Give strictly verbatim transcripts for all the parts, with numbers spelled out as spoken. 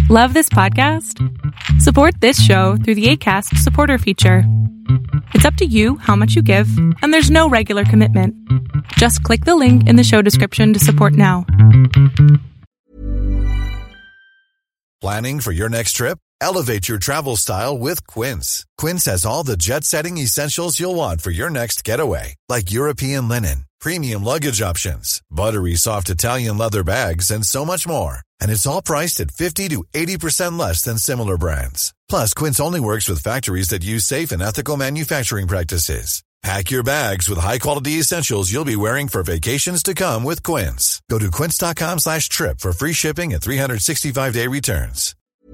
Love this podcast? Support this show through the Acast supporter feature. It's up to you how much you give, and there's no regular commitment. Just click the link in the show description to support now. Planning for your next trip? Elevate your travel style with Quince. Quince has all the jet-setting essentials you'll want for your next getaway, like European linen, premium luggage options, buttery soft Italian leather bags, and so much more. And it's all priced at fifty to eighty percent less than similar brands. Plus, Quince only works with factories that use safe and ethical manufacturing practices. Pack your bags with high-quality essentials you'll be wearing for vacations to come with Quince. Go to quince.com slash trip for free shipping and three sixty-five day returns.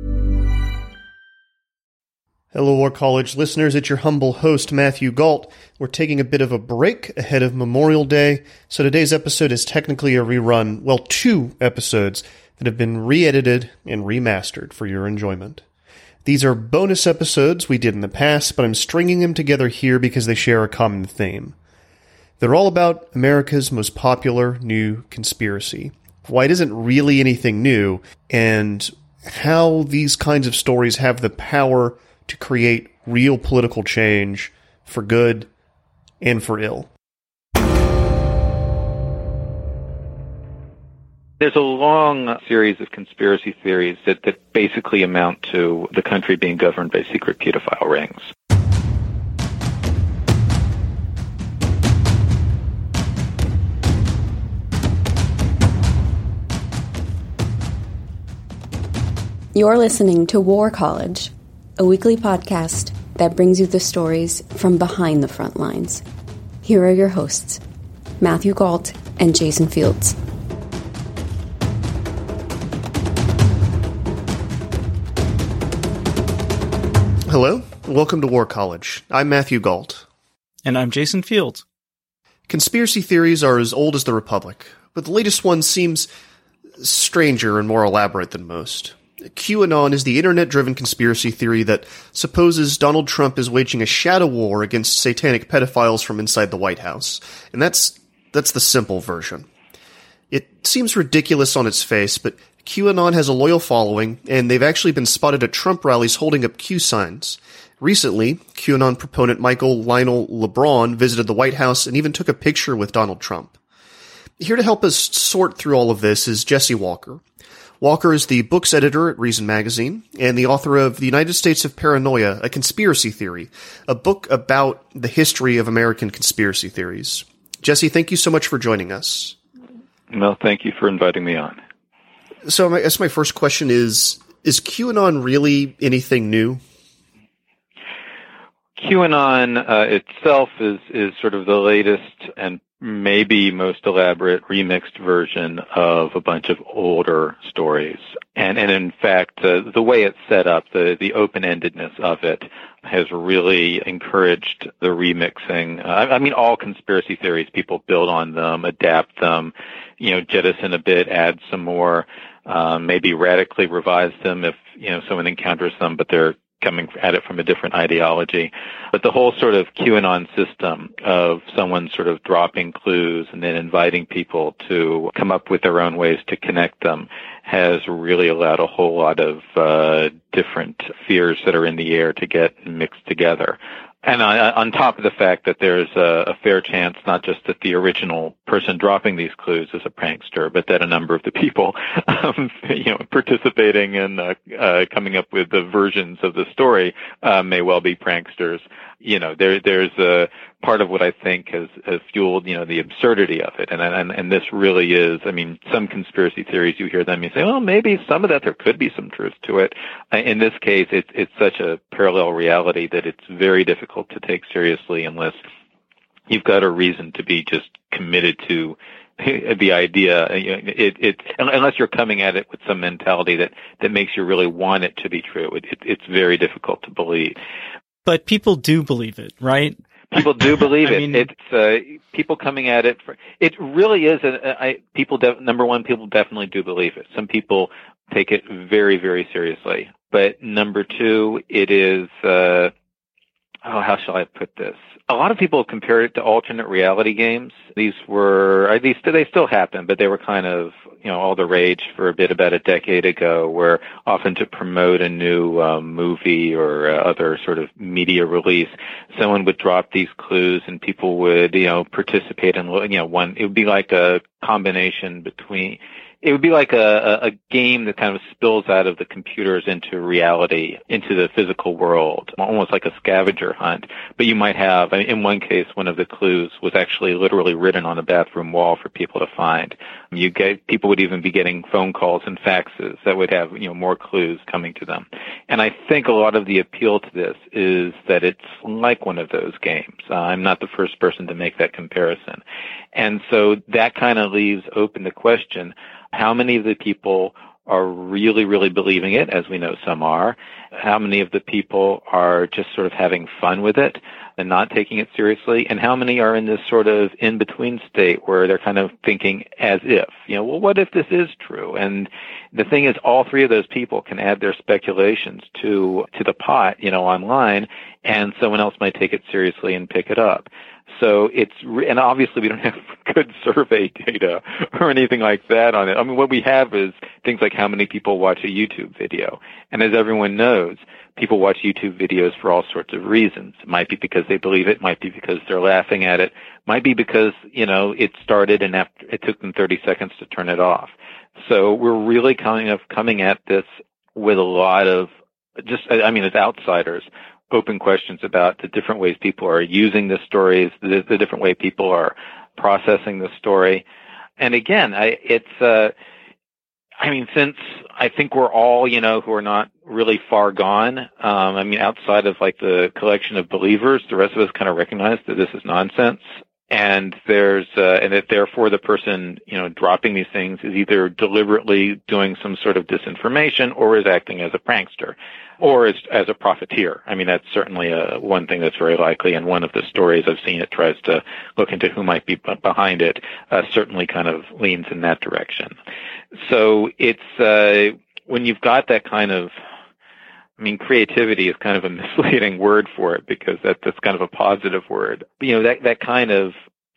Hello, War College listeners. It's your humble host, Matthew Galt. We're taking a bit of a break ahead of Memorial Day, so today's episode is technically a rerun, well, two episodes that have been re-edited and remastered for your enjoyment. These are bonus episodes we did in the past, but I'm stringing them together here because they share a common theme. They're all about America's most popular new conspiracy, why it isn't really anything new, and how these kinds of stories have the power to create real political change for good and for ill. There's a long series of conspiracy theories that, that basically amount to the country being governed by secret pedophile rings. You're listening to War College, a weekly podcast that brings you the stories from behind the front lines. Here are your hosts, Matthew Galt and Jason Fields. Hello, and welcome to War College. I'm Matthew Galt. And I'm Jason Fields. Conspiracy theories are as old as the Republic, but the latest one seems stranger and more elaborate than most. QAnon is the internet-driven conspiracy theory that supposes Donald Trump is waging a shadow war against satanic pedophiles from inside the White House. And that's that's the simple version. It seems ridiculous on its face, but QAnon has a loyal following, and they've actually been spotted at Trump rallies holding up Q signs. Recently, QAnon proponent Michael Lionel LeBron visited the White House and even took a picture with Donald Trump. Here to help us sort through all of this is Jesse Walker. Walker is the books editor at Reason Magazine and the author of The United States of Paranoia, A Conspiracy Theory, a book about the history of American conspiracy theories. Jesse, thank you so much for joining us. Well, thank you for inviting me on. So I guess my first question is, is QAnon really anything new? QAnon uh, itself is, is sort of the latest and maybe most elaborate remixed version of a bunch of older stories. And, and in fact, uh, the way it's set up, the, the open-endedness of it, has really encouraged the remixing. Uh, I mean, all conspiracy theories, people build on them, adapt them, you know, jettison a bit, add some more, um, maybe radically revise them if, you know, someone encounters them, but they're coming at it from a different ideology. But the whole sort of QAnon system of someone sort of dropping clues and then inviting people to come up with their own ways to connect them has really allowed a whole lot of uh, different fears that are in the air to get mixed together. And on, on top of the fact that there's a, a fair chance not just that the original person dropping these clues is a prankster, but that a number of the people, um, you know, participating in uh, uh, coming up with the versions of the story uh, may well be pranksters. You know, there there's a part of what I think has, has fueled, you know, the absurdity of it. And, and and this really is, I mean, some conspiracy theories, you hear them, you say, well, maybe some of that, there could be some truth to it. In this case, it's it's such a parallel reality that it's very difficult to take seriously unless you've got a reason to be just committed to the idea. You know, it, it, unless you're coming at it with some mentality that, that makes you really want it to be true, it, it, it's very difficult to believe. But people do believe it, right? People do believe I it. mean, it's uh, people coming at it. For, it really is. A, I, people, de- number one, people definitely do believe it. Some people take it very, very seriously. But number two, it is. Uh, oh, how shall I put this? A lot of people compared it to alternate reality games. These were, these they still happen, but they were kind of, you know, all the rage for a bit about a decade ago, where often to promote a new um, movie or uh, other sort of media release, someone would drop these clues and people would, you know, participate in, you know, one, it would be like a combination between, it would be like a, a game that kind of spills out of the computers into reality, into the physical world, almost like a scavenger hunt. But you might have, I mean, in one case, one of the clues was actually literally written on a bathroom wall for people to find. You get, people would even be getting phone calls and faxes that would have, you know, more clues coming to them. And I think a lot of the appeal to this is that it's like one of those games. Uh, I'm not the first person to make that comparison. And so that kind of leaves open the question, how many of the people are really, really believing it, as we know some are? How many of the people are just sort of having fun with it and not taking it seriously? And how many are in this sort of in-between state where they're kind of thinking as if, you know, well, what if this is true? And the thing is, all three of those people can add their speculations to, to the pot, you know, online, and someone else might take it seriously and pick it up. So it's, and obviously we don't have good survey data or anything like that on it. I mean, what we have is things like how many people watch a YouTube video. And as everyone knows, people watch YouTube videos for all sorts of reasons. It might be because they believe it, might be because they're laughing at it, might be because, you know, it started and after, it took them thirty seconds to turn it off. So we're really kind of coming at this with a lot of just, I mean, as outsiders, open questions about the different ways people are using the stories, the, the different way people are processing the story. And again, I, it's, uh, I mean, since I think we're all, you know, who are not really far gone, um, I mean, outside of like the collection of believers, the rest of us kind of recognize that this is nonsense. And there's, uh, and that therefore the person, you know, dropping these things is either deliberately doing some sort of disinformation or is acting as a prankster or as, as a profiteer. I mean, that's certainly a, one thing that's very likely. And one of the stories I've seen, it tries to look into who might be behind it, uh, certainly kind of leans in that direction. So it's, uh, when you've got that kind of, I mean, creativity is kind of a misleading word for it because that, that's kind of a positive word. You know, that, that kind of,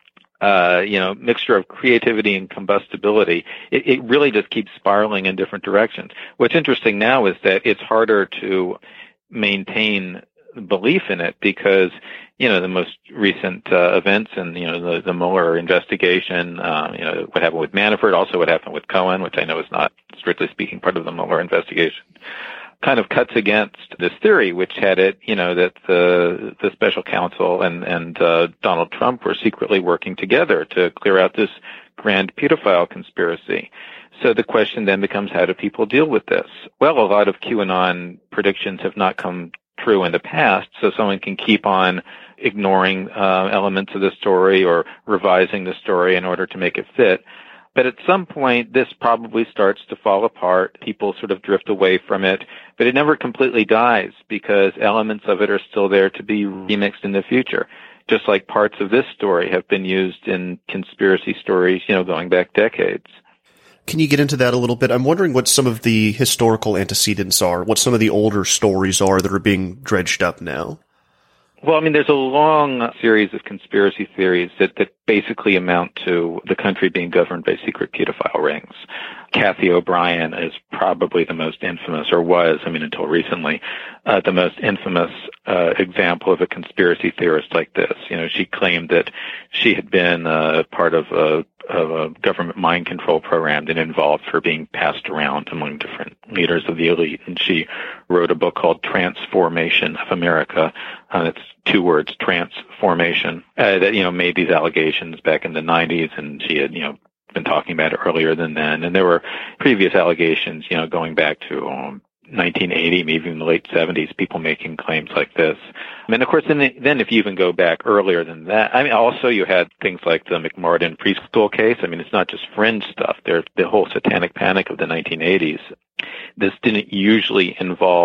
uh, you know, mixture of creativity and combustibility, it, it really just keeps spiraling in different directions. What's interesting now is that it's harder to maintain belief in it because, you know, the most recent uh, events and, you know, the, the Mueller investigation, uh, you know, what happened with Manafort, also what happened with Cohen, which I know is not, strictly speaking, part of the Mueller investigation, kind of cuts against this theory, which had it, you know, that the the special counsel and and uh, Donald Trump were secretly working together to clear out this grand pedophile conspiracy. So the question then becomes, how do people deal with this? Well, a lot of QAnon predictions have not come true in the past, so someone can keep on ignoring uh, elements of the story or revising the story in order to make it fit. But at some point, this probably starts to fall apart. People sort of drift away from it, but it never completely dies because elements of it are still there to be remixed in the future. Just like parts of this story have been used in conspiracy stories, you know, going back decades. Can you get into that a little bit? I'm wondering what some of the historical antecedents are, what some of the older stories are that are being dredged up now. Well, I mean, there's a long series of conspiracy theories that, that basically amount to the country being governed by secret pedophile rings. Kathy O'Brien is probably the most infamous, or was, I mean, until recently, uh, the most infamous uh, example of a conspiracy theorist like this. You know, she claimed that she had been uh, part of a, of a government mind control program that involved her being passed around among different leaders of the elite. And she wrote a book called Transformation of America. Uh, it's two words, transformation, uh, that, you know, made these allegations back in the nineties, and she had, you know, been talking about it earlier than then. And there were previous allegations, you know, going back to um, nineteen eighty, maybe even the late seventies, people making claims like this. And of course, then, then if you even go back earlier than that, I mean, also you had things like the McMartin preschool case. I mean, it's not just fringe stuff. There's the whole satanic panic of the nineteen eighties. This didn't usually involve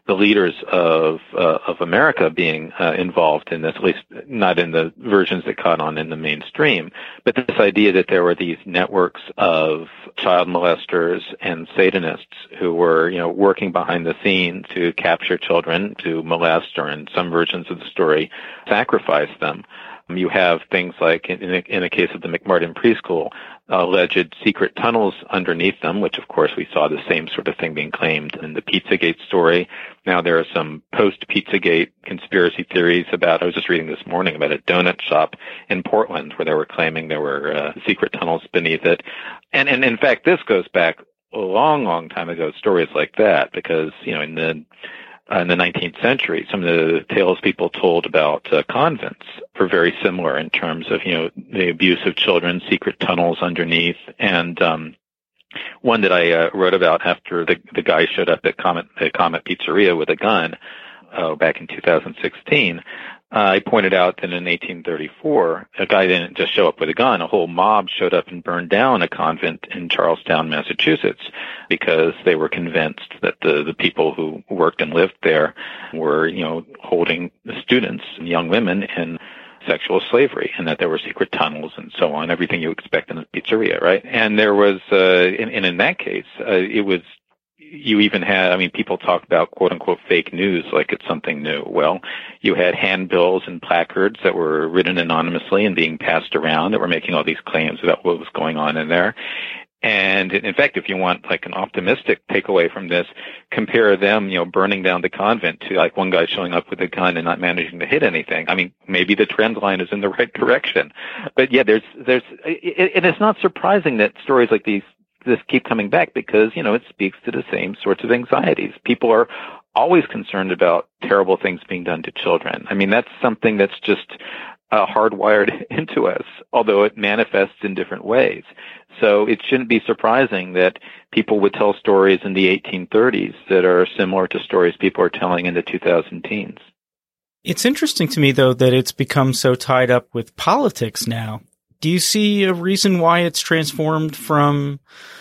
the leaders of uh, of America being uh, involved in this, at least not in the versions that caught on in the mainstream, but this idea that there were these networks of child molesters and Satanists who were, you know, working behind the scenes to capture children, to molest, or in some versions of the story, sacrifice them. You have things like, in the, in the case of the McMartin preschool, alleged secret tunnels underneath them, which of course we saw the same sort of thing being claimed in the Pizzagate story. Now there are some post-Pizzagate conspiracy theories about, I was just reading this morning about a donut shop in Portland where they were claiming there were uh, secret tunnels beneath it. And, and in fact, this goes back a long, long time ago, stories like that, because, you know, in the Uh, in the nineteenth century, some of the tales people told about uh, convents were very similar in terms of, you know, the abuse of children, secret tunnels underneath, and um, one that I uh, wrote about after the the guy showed up at Comet, at Comet Pizzeria with a gun uh, back in two thousand sixteen. Uh, I pointed out that in eighteen thirty-four, a guy didn't just show up with a gun. A whole mob showed up and burned down a convent in Charlestown, Massachusetts, because they were convinced that the, the people who worked and lived there were, you know, holding the students and young women in sexual slavery, and that there were secret tunnels and so on, everything you expect in a pizzeria, right? And there was, uh, and, and in that case, uh, it was, you even had, I mean, people talk about quote-unquote fake news like it's something new. Well, you had handbills and placards that were written anonymously and being passed around that were making all these claims about what was going on in there. And in fact, if you want like an optimistic takeaway from this, compare them, you know, burning down the convent to like one guy showing up with a gun and not managing to hit anything. I mean, maybe the trend line is in the right direction. But yeah, there's, there's, and it's not surprising that stories like these this keep coming back, because, you know, it speaks to the same sorts of anxieties. People are always concerned about terrible things being done to children. I mean, that's something that's just uh, hardwired into us, although it manifests in different ways. So it shouldn't be surprising that people would tell stories in the eighteen thirties that are similar to stories people are telling in the two thousand teens. It's interesting to me, though, that it's become so tied up with politics now. Do you see a reason why it's transformed from,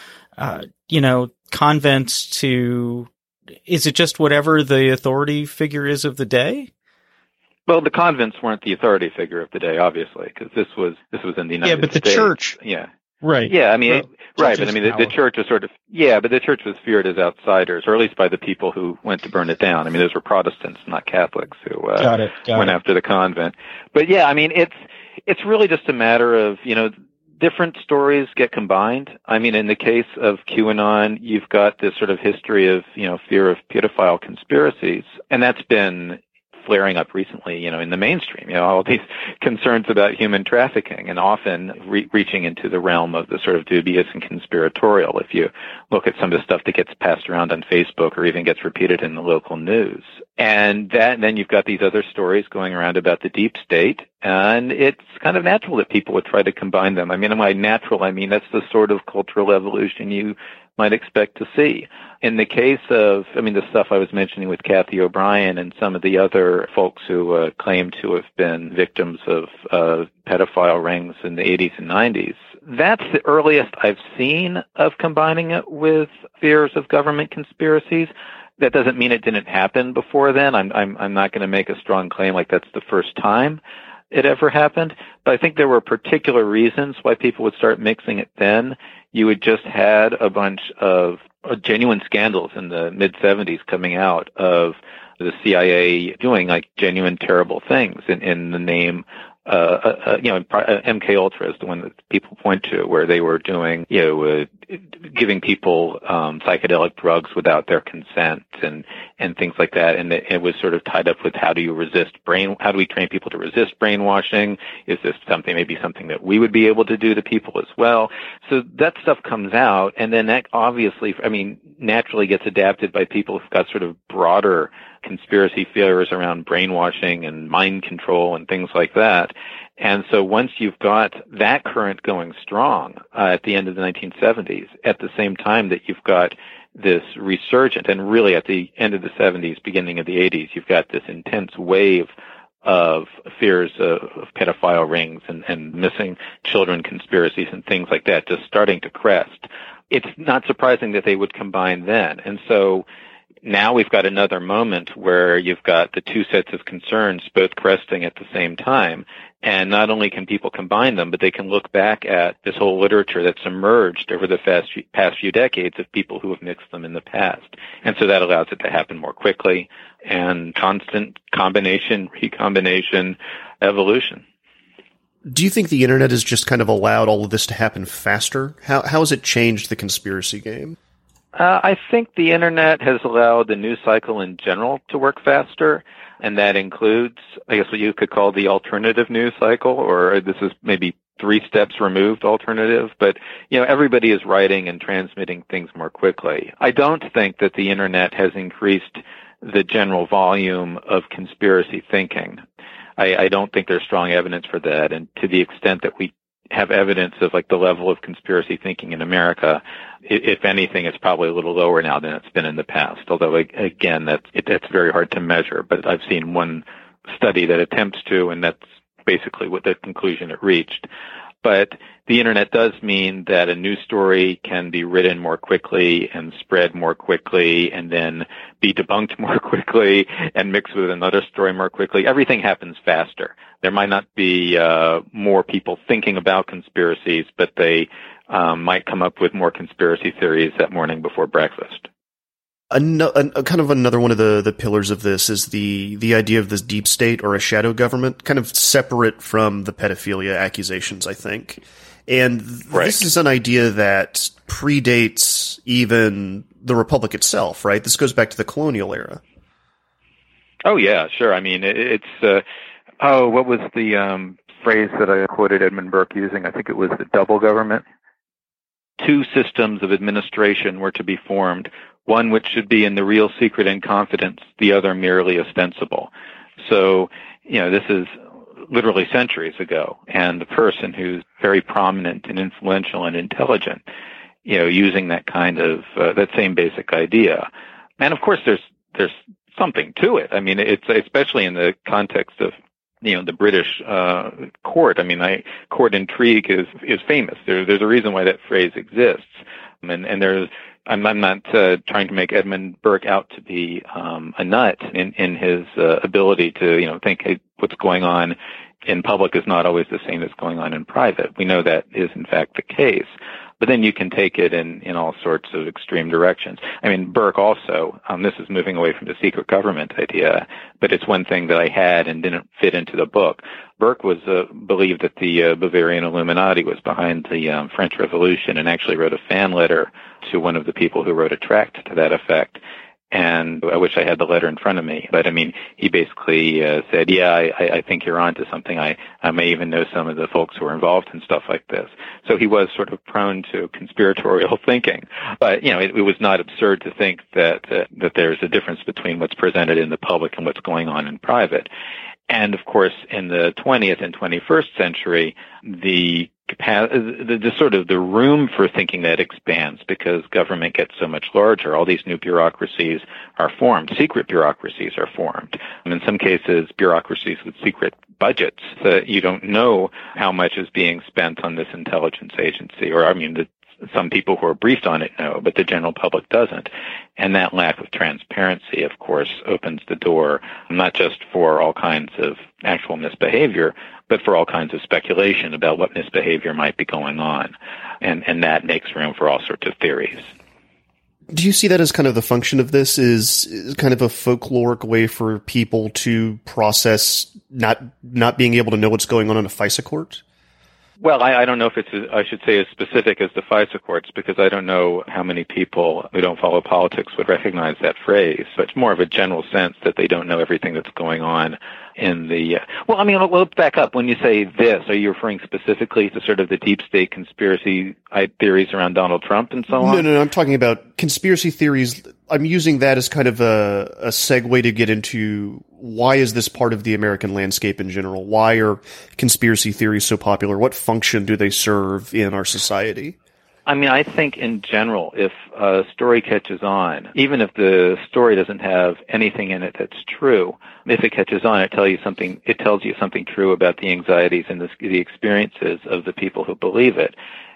uh, you know, convents to, is it just whatever the authority figure is of the day? Well, the convents weren't the authority figure of the day, obviously, because this was, this was in the United States. Yeah, but the church. Yeah. Right. Yeah, I mean, well, it, right, but I mean, the, the church was sort of, yeah, but the church was feared as outsiders, or at least by the people who went to burn it down. I mean, those were Protestants, not Catholics, who uh, got it, got went it. after the convent. But yeah, I mean, it's, it's really just a matter of, you know, different stories get combined. I mean, in the case of QAnon, you've got this sort of history of, you know, fear of pedophile conspiracies, and that's been flaring up recently, you know, in the mainstream, you know, all these concerns about human trafficking, and often re- reaching into the realm of the sort of dubious and conspiratorial. If you look at some of the stuff that gets passed around on Facebook or even gets repeated in the local news. And that, and then you've got these other stories going around about the deep state, and it's kind of natural that people would try to combine them. I mean, by natural, I mean that's the sort of cultural evolution you might expect to see. In the case of, I mean, the stuff I was mentioning with Kathy O'Brien and some of the other folks who uh, claim to have been victims of uh, pedophile rings in the eighties and nineties, that's the earliest I've seen of combining it with fears of government conspiracies. That doesn't mean it didn't happen before then. I'm, I'm, I'm not going to make a strong claim like that's the first time it ever happened, but I think there were particular reasons why people would start mixing it then. You had just had a bunch of uh, genuine scandals in the mid seventies coming out of the C I A doing like genuine terrible things in, in the name, uh, uh, you know, M K Ultra is the one that people point to, where they were doing, you know, uh, giving people um, psychedelic drugs without their consent and and things like that. And it, it was sort of tied up with how do you resist brain, how do we train people to resist brainwashing? Is this something, maybe something that we would be able to do to people as well? So that stuff comes out, and then that obviously, I mean, naturally gets adapted by people who've got sort of broader conspiracy theories around brainwashing and mind control and things like that. And so once you've got that current going strong uh, at the end of the nineteen seventies, at the same time that you've got this resurgent, and really at the end of the seventies, beginning of the eighties, you've got this intense wave of fears of, of pedophile rings and, and missing children conspiracies and things like that just starting to crest. It's not surprising that they would combine then. And so now we've got another moment where you've got the two sets of concerns both cresting at the same time. And not only can people combine them, but they can look back at this whole literature that's emerged over the past few, past few decades of people who have mixed them in the past. And so that allows it to happen more quickly and constant combination, recombination, evolution. Do you think the internet has just kind of allowed all of this to happen faster? How, how has it changed the conspiracy game? Uh, I think the internet has allowed the news cycle in general to work faster, and that includes, I guess, what you could call the alternative news cycle, or this is maybe three steps removed alternative. But, you know, everybody is writing and transmitting things more quickly. I don't think that the internet has increased the general volume of conspiracy thinking. I, I don't think there's strong evidence for that, and to the extent that we have evidence of like the level of conspiracy thinking in America, if anything, it's probably a little lower now than it's been in the past. Although, again, that's, it, that's very hard to measure. But I've seen one study that attempts to, and that's basically what the conclusion it reached. But the internet does mean that a news story can be written more quickly and spread more quickly and then be debunked more quickly and mixed with another story more quickly. Everything happens faster. There might not be uh, more people thinking about conspiracies, but they um, might come up with more conspiracy theories that morning before breakfast. An- an- kind of another one of the, the pillars of this is the, the idea of this deep state or a shadow government, kind of separate from the pedophilia accusations, I think. And right. This is an idea that predates even the Republic itself, right? This goes back to the colonial era. Oh, yeah, sure. I mean, it, it's, uh, oh, what was the um, phrase that I quoted Edmund Burke using? I think it was the double government. Two systems of administration were to be formed. One which should be in the real secret and confidence, the other merely ostensible. So, you know, this is literally centuries ago, and the person who's very prominent and influential and intelligent, you know, using that kind of, uh, that same basic idea. And of course, there's, there's something to it. I mean, it's especially in the context of, you know, the British, uh, court. I mean, I, court intrigue is, is famous. There, there's a reason why that phrase exists. And, and there's, I'm, I'm not uh, trying to make Edmund Burke out to be um, a nut in, in his uh, ability to, you know, think hey, what's going on in public is not always the same as going on in private. We know that is, in fact, the case. But then you can take it in, in all sorts of extreme directions. I mean, Burke also, um, this is moving away from the secret government idea, but it's one thing that I had and didn't fit into the book. Burke was uh, believed that the uh, Bavarian Illuminati was behind the um, French Revolution and actually wrote a fan letter to one of the people who wrote a tract to that effect. And I wish I had the letter in front of me. But, I mean, he basically uh, said, yeah, I, I think you're onto something. I, I may even know some of the folks who are involved in stuff like this. So he was sort of prone to conspiratorial thinking. But, you know, it, it was not absurd to think that, uh, that there's a difference between what's presented in the public and what's going on in private. And, of course, in the twentieth and twenty-first century, the The, the sort of the room for thinking that expands because government gets so much larger. All these new bureaucracies are formed. Secret bureaucracies are formed. And in some cases, bureaucracies with secret budgets that you don't know how much is being spent on this intelligence agency. Or, I mean, the, some people who are briefed on it know, but the general public doesn't. And that lack of transparency, of course, opens the door not just for all kinds of actual misbehavior, but for all kinds of speculation about what misbehavior might be going on. And, and that makes room for all sorts of theories. Do you see that as kind of the function of this is, is kind of a folkloric way for people to process not not being able to know what's going on in a FISA court? Well, I, I don't know if it's, a, I should say, as specific as the FISA courts, because I don't know how many people who don't follow politics would recognize that phrase. But it's more of a general sense that they don't know everything that's going on in the, uh, well, I mean, let's back up. When you say this, are you referring specifically to sort of the deep state conspiracy theories around Donald Trump and so on? No, no, no. I'm talking about conspiracy theories. I'm using that as kind of a, a segue to get into why is this part of the American landscape in general? Why are conspiracy theories so popular? What function do they serve in our society? I mean, I think in general, if a story catches on, even if the story doesn't have anything in it that's true, if it catches on, it tells you something. It tells you something true about the anxieties and the, the experiences of the people who believe it.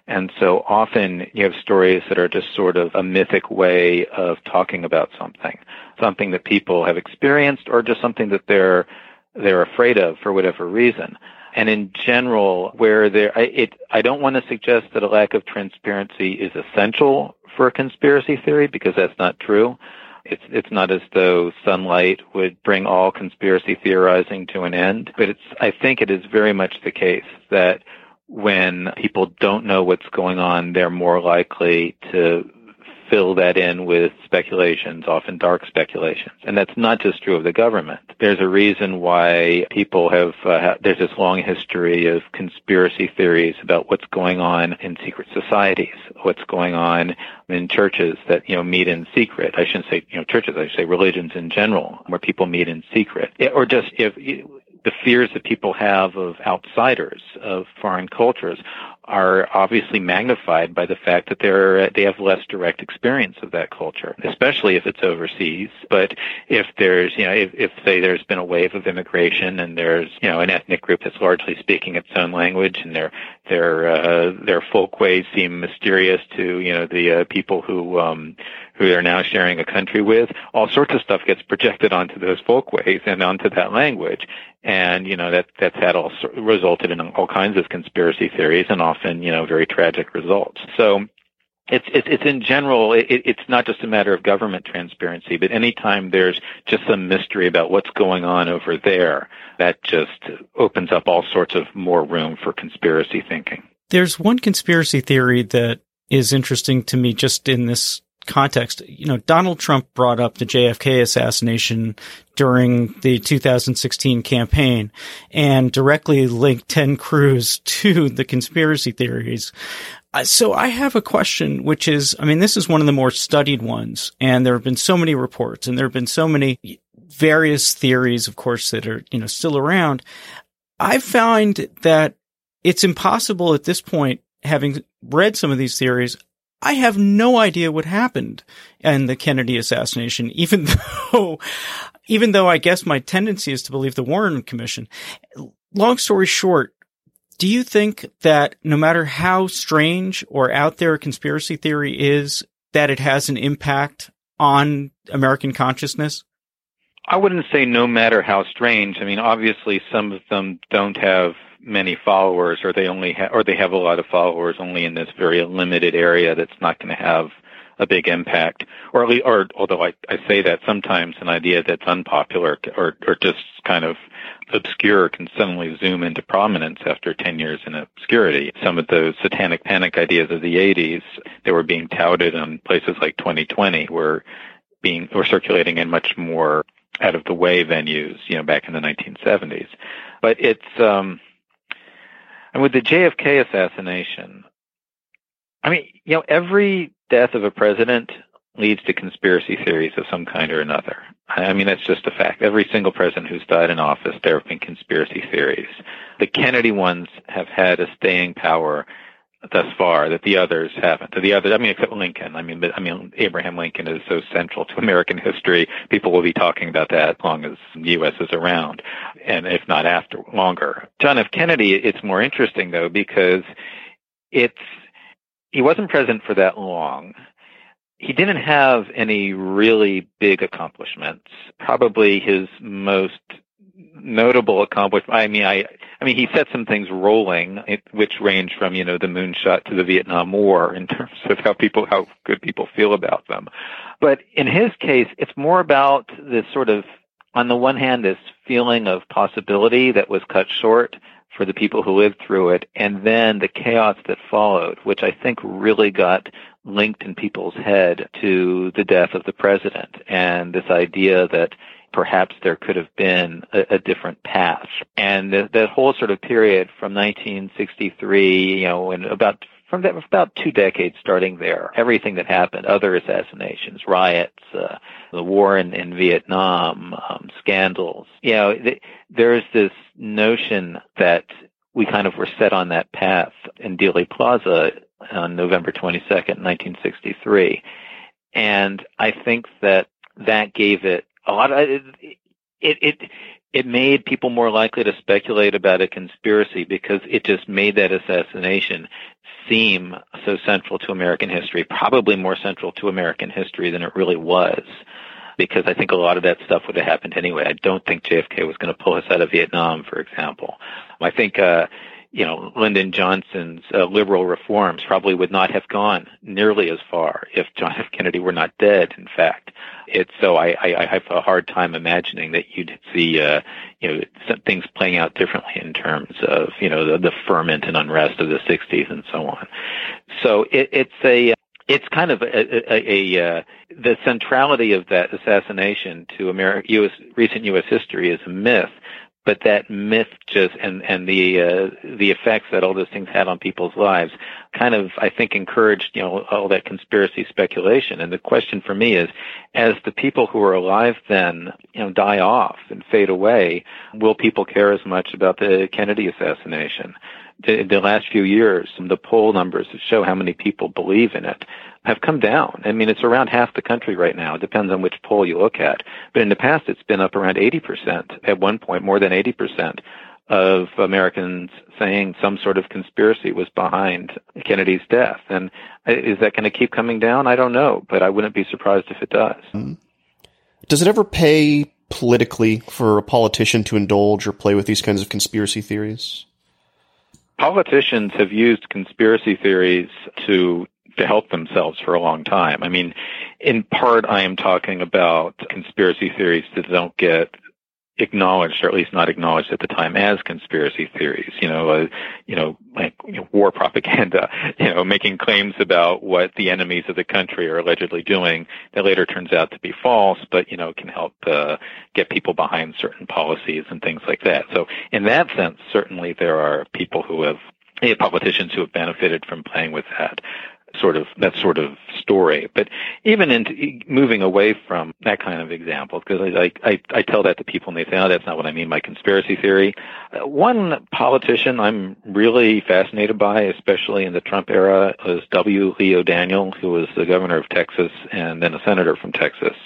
And so often you have stories that are just sort of a mythic way of talking about something, something that people have experienced or just something that they're they're afraid of for whatever reason. And in general, where there, I, it, I don't want to suggest that a lack of transparency is essential for a conspiracy theory, because that's not true. It's it's not as though sunlight would bring all conspiracy theorizing to an end, but it's I think it is very much the case that when people don't know what's going on, they're more likely to fill that in with speculations, often dark speculations. And that's not just true of the government. There's a reason why people have, uh, ha- there's this long history of conspiracy theories about what's going on in secret societies, what's going on in churches that, you know, meet in secret. I shouldn't say, you know, churches, I should say religions in general, where people meet in secret. Or just if, the fears that people have of outsiders, of foreign cultures, are obviously magnified by the fact that they're they have less direct experience of that culture, especially if it's overseas. But if there's, you know, if, if say there's been a wave of immigration and there's, you know, an ethnic group that's largely speaking its own language and their their uh, their folkways seem mysterious to, you know, the uh, people who um, who they're now sharing a country with, all sorts of stuff gets projected onto those folkways and onto that language. And, you know, that, that's had all resulted in all kinds of conspiracy theories and often, you know, very tragic results. So it's, it's, it's in general, it, it's not just a matter of government transparency, but anytime there's just some mystery about what's going on over there, that just opens up all sorts of more room for conspiracy thinking. There's one conspiracy theory that is interesting to me just in this context. You know, Donald Trump brought up the J F K assassination during the two thousand sixteen campaign and directly linked Ted Cruz to the conspiracy theories. Uh, so I have a question, which is, I mean, this is one of the more studied ones, and there have been so many reports and there have been so many various theories, of course, that are, you know, still around. I find that it's impossible at this point, having read some of these theories, I have no idea what happened in the Kennedy assassination, even though, even though I guess my tendency is to believe the Warren Commission. Long story short, do you think that no matter how strange or out there a conspiracy theory is, that it has an impact on American consciousness? I wouldn't say no matter how strange. I mean, obviously some of them don't have many followers, or they only ha- or they have a lot of followers only in this very limited area that's not going to have a big impact. Or, at least, or although I, I say that sometimes an idea that's unpopular or, or just kind of obscure can suddenly zoom into prominence after ten years in obscurity. Some of those satanic panic ideas of the eighties that were being touted on places like twenty twenty were being were circulating in much more out of the way venues, you know, back in the nineteen seventies. But it's um and with the J F K assassination, I mean, you know, every death of a president leads to conspiracy theories of some kind or another. I mean, that's just a fact. Every single president who's died in office, there have been conspiracy theories. The Kennedy ones have had a staying power thus far that the others haven't. The others, I mean, except Lincoln. I mean, but I mean, Abraham Lincoln is so central to American history. People will be talking about that as long as the U S is around, and if not after longer. John F. Kennedy, it's more interesting though, because it's he wasn't president for that long. He didn't have any really big accomplishments. Probably his most notable accomplishment, I mean, I, I mean, he set some things rolling, which range from, you know, the moonshot to the Vietnam War in terms of how people, how good people feel about them. But in his case, it's more about this sort of, on the one hand, this feeling of possibility that was cut short for the people who lived through it, and then the chaos that followed, which I think really got linked in people's head to the death of the president, and this idea that perhaps there could have been a, a different path. And the, that whole sort of period from nineteen sixty-three, you know, and about from that, about two decades starting there, everything that happened, other assassinations, riots, uh, the war in, in Vietnam, um, scandals, you know, th- there's this notion that we kind of were set on that path in Dealey Plaza on November twenty-second, nineteen sixty-three. And I think that that gave it a lot of, it, it, it, it made people more likely to speculate about a conspiracy because it just made that assassination seem so central to American history, probably more central to American history than it really was, because I think a lot of that stuff would have happened anyway. I don't think J F K was going to pull us out of Vietnam, for example. I think, uh, you know, Lyndon Johnson's uh, liberal reforms probably would not have gone nearly as far if John F. Kennedy were not dead, in fact. It's so I, I, I have a hard time imagining that you'd see, uh, you know, some things playing out differently in terms of, you know, the, the ferment and unrest of the sixties and so on. So it, it's a, it's kind of a, a, a, a uh, the centrality of that assassination to America, U S recent U S history is a myth. But that myth just and and the uh, the effects that all those things had on people's lives kind of, I think, encouraged, you know, all that conspiracy speculation. And the question for me is, as the people who were alive then, you know, die off and fade away, will people care as much about the Kennedy assassination? The, the last few years, the poll numbers that show how many people believe in it have come down. I mean, it's around half the country right now. It depends on which poll you look at. But in the past, it's been up around eighty percent. At one point, more than eighty percent of Americans saying some sort of conspiracy was behind Kennedy's death. And is that going to keep coming down? I don't know, but I wouldn't be surprised if it does. Does it ever pay politically for a politician to indulge or play with these kinds of conspiracy theories? Politicians have used conspiracy theories to to help themselves for a long time. I mean, in part, I am talking about conspiracy theories that don't get acknowledged, or at least not acknowledged at the time as conspiracy theories. You know, uh, you know, like you know, war propaganda. You know, making claims about what the enemies of the country are allegedly doing that later turns out to be false, but you know, can help uh, get people behind certain policies and things like that. So, in that sense, certainly there are people who have, yeah, politicians who have benefited from playing with that sort of that sort of story. But even in moving away from that kind of example, because I, I I tell that to people and they say, oh, that's not what I mean by conspiracy theory. Uh, one politician I'm really fascinated by, especially in the Trump era, is W. Leo Daniel, who was the governor of Texas and then a senator from Texas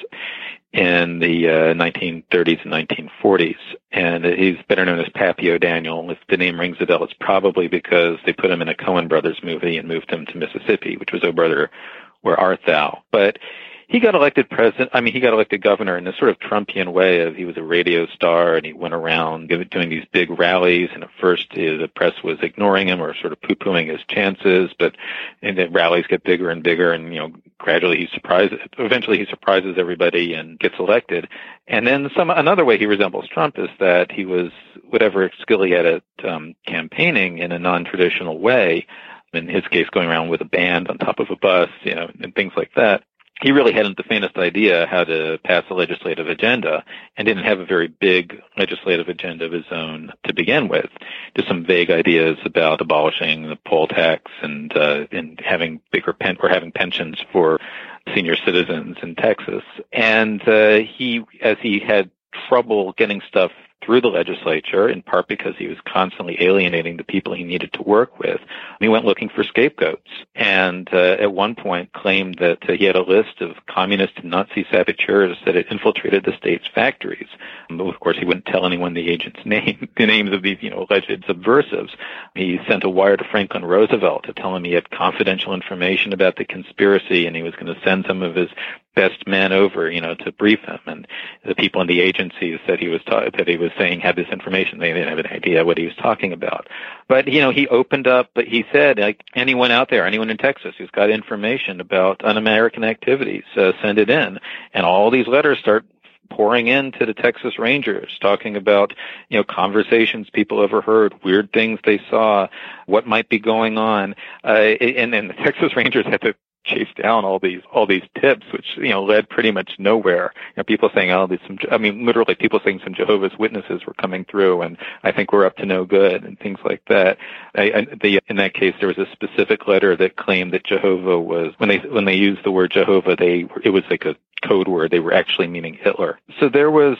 in the uh, nineteen thirties and nineteen forties. And he's better known as Pappy O'Daniel. If the name rings a bell, it's probably because they put him in a Coen Brothers movie and moved him to Mississippi, which was Oh Brother, Where Art Thou? But he got elected president, I mean, he got elected governor in this sort of Trumpian way of he was a radio star and he went around doing these big rallies. And at first the press was ignoring him or sort of poo-pooing his chances, but and the rallies get bigger and bigger and, you know, gradually he surprises, eventually he surprises everybody and gets elected. And then some, another way he resembles Trump is that he was, whatever skill he had at um, campaigning in a non-traditional way, in his case going around with a band on top of a bus, you know, and things like that. He really hadn't the faintest idea how to pass a legislative agenda and didn't have a very big legislative agenda of his own to begin with. Just some vague ideas about abolishing the poll tax and, uh, and having bigger pen, or having pensions for senior citizens in Texas. And, uh, he, as he had trouble getting stuff through the legislature, in part because he was constantly alienating the people he needed to work with, he went looking for scapegoats. And uh, at one point claimed that uh, he had a list of communist and Nazi saboteurs that had infiltrated the state's factories. But of course, he wouldn't tell anyone the agent's name, the names of these, you know, alleged subversives. He sent a wire to Franklin Roosevelt to tell him he had confidential information about the conspiracy, and he was going to send some of his best men over, you know, to brief him. And the people in the agencies that he was ta- that he was saying had this information. They didn't have an idea what he was talking about. But, you know, he opened up, but he said, like, anyone out there, anyone in Texas who's got information about un-American activities, uh, send it in. And all these letters start pouring into the Texas Rangers, talking about, you know, conversations people overheard, weird things they saw, what might be going on. Uh, and then the Texas Rangers had to chase down all these all these tips, which, you know, led pretty much nowhere. You know, people saying, oh, there's some, I mean, literally people saying some Jehovah's Witnesses were coming through, and I think we're up to no good, and things like that. I, I, they, in that case, there was a specific letter that claimed that Jehovah was, when they when they used the word Jehovah, they it was like a code word. They were actually meaning Hitler. So there was.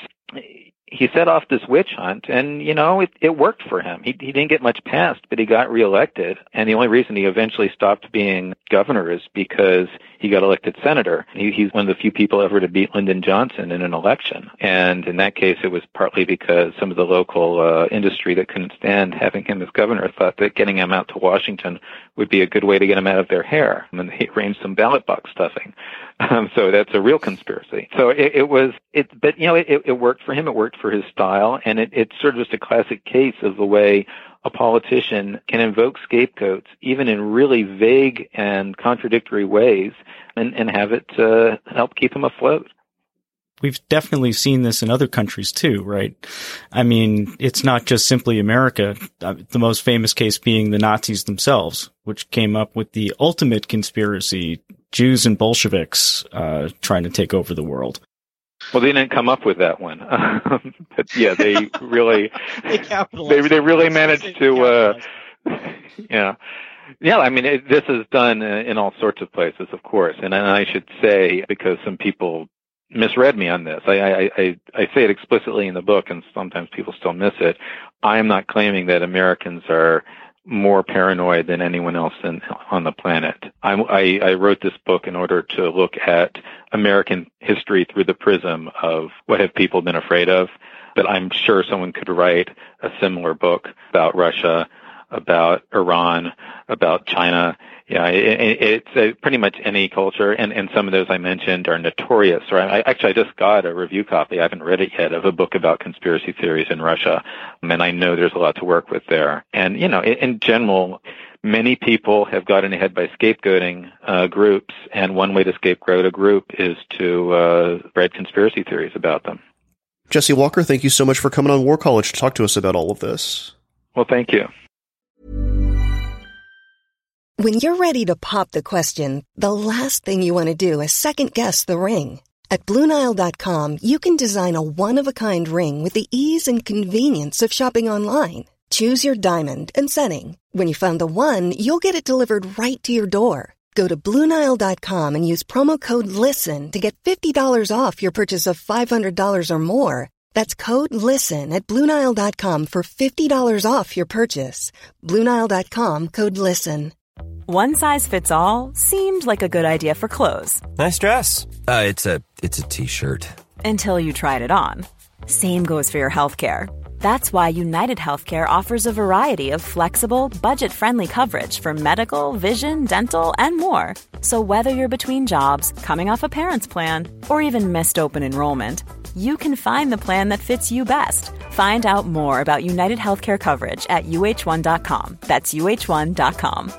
He set off this witch hunt, and, you know, it, it worked for him. He, he didn't get much passed, but he got reelected. And the only reason he eventually stopped being governor is because he got elected senator. He, he's one of the few people ever to beat Lyndon Johnson in an election. And in that case, it was partly because some of the local uh, industry that couldn't stand having him as governor thought that getting him out to Washington would be a good way to get him out of their hair. And they arranged some ballot box stuffing. Um, so that's a real conspiracy. So it, it was, it, but you know, it, it worked for him. It worked for his style, and it, it's sort of just a classic case of the way a politician can invoke scapegoats, even in really vague and contradictory ways, and, and have it uh, help keep him afloat. We've definitely seen this in other countries too, right? I mean, it's not just simply America. The most famous case being the Nazis themselves, which came up with the ultimate conspiracy, Jews and Bolsheviks uh, trying to take over the world. Well, they didn't come up with that one, but yeah, they really, they, they they really managed to, uh, yeah, yeah. I mean, it, this is done in all sorts of places, of course, and, and I should say, because some people misread me on this. I, I, I, I say it explicitly in the book, and sometimes people still miss it. I am not claiming that Americans are more paranoid than anyone else in, on the planet. I, I, I wrote this book in order to look at American history through the prism of what have people been afraid of. But I'm sure someone could write a similar book about Russia, about Iran, about China. Yeah, it, it's uh, pretty much any culture, and, and some of those I mentioned are notorious. Or I, actually, I just got a review copy, I haven't read it yet, of a book about conspiracy theories in Russia, and I know there's a lot to work with there. And, you know, in, in general, many people have gotten ahead by scapegoating uh, groups, and one way to scapegoat a group is to uh, spread conspiracy theories about them. Jesse Walker, thank you so much for coming on War College to talk to us about all of this. Well, thank you. When you're ready to pop the question, the last thing you want to do is second-guess the ring. At Blue Nile dot com, you can design a one-of-a-kind ring with the ease and convenience of shopping online. Choose your diamond and setting. When you find the one, you'll get it delivered right to your door. Go to Blue Nile dot com and use promo code LISTEN to get fifty dollars off your purchase of five hundred dollars or more. That's code LISTEN at Blue Nile dot com for fifty dollars off your purchase. Blue Nile dot com, code LISTEN. One size fits all seemed like a good idea for clothes. Nice dress. Uh, it's a it's a t-shirt. Until you tried it on. Same goes for your healthcare. That's why United Healthcare offers a variety of flexible, budget-friendly coverage for medical, vision, dental, and more. So whether you're between jobs, coming off a parent's plan, or even missed open enrollment, you can find the plan that fits you best. Find out more about United Healthcare coverage at U H one dot com. That's U H one dot com.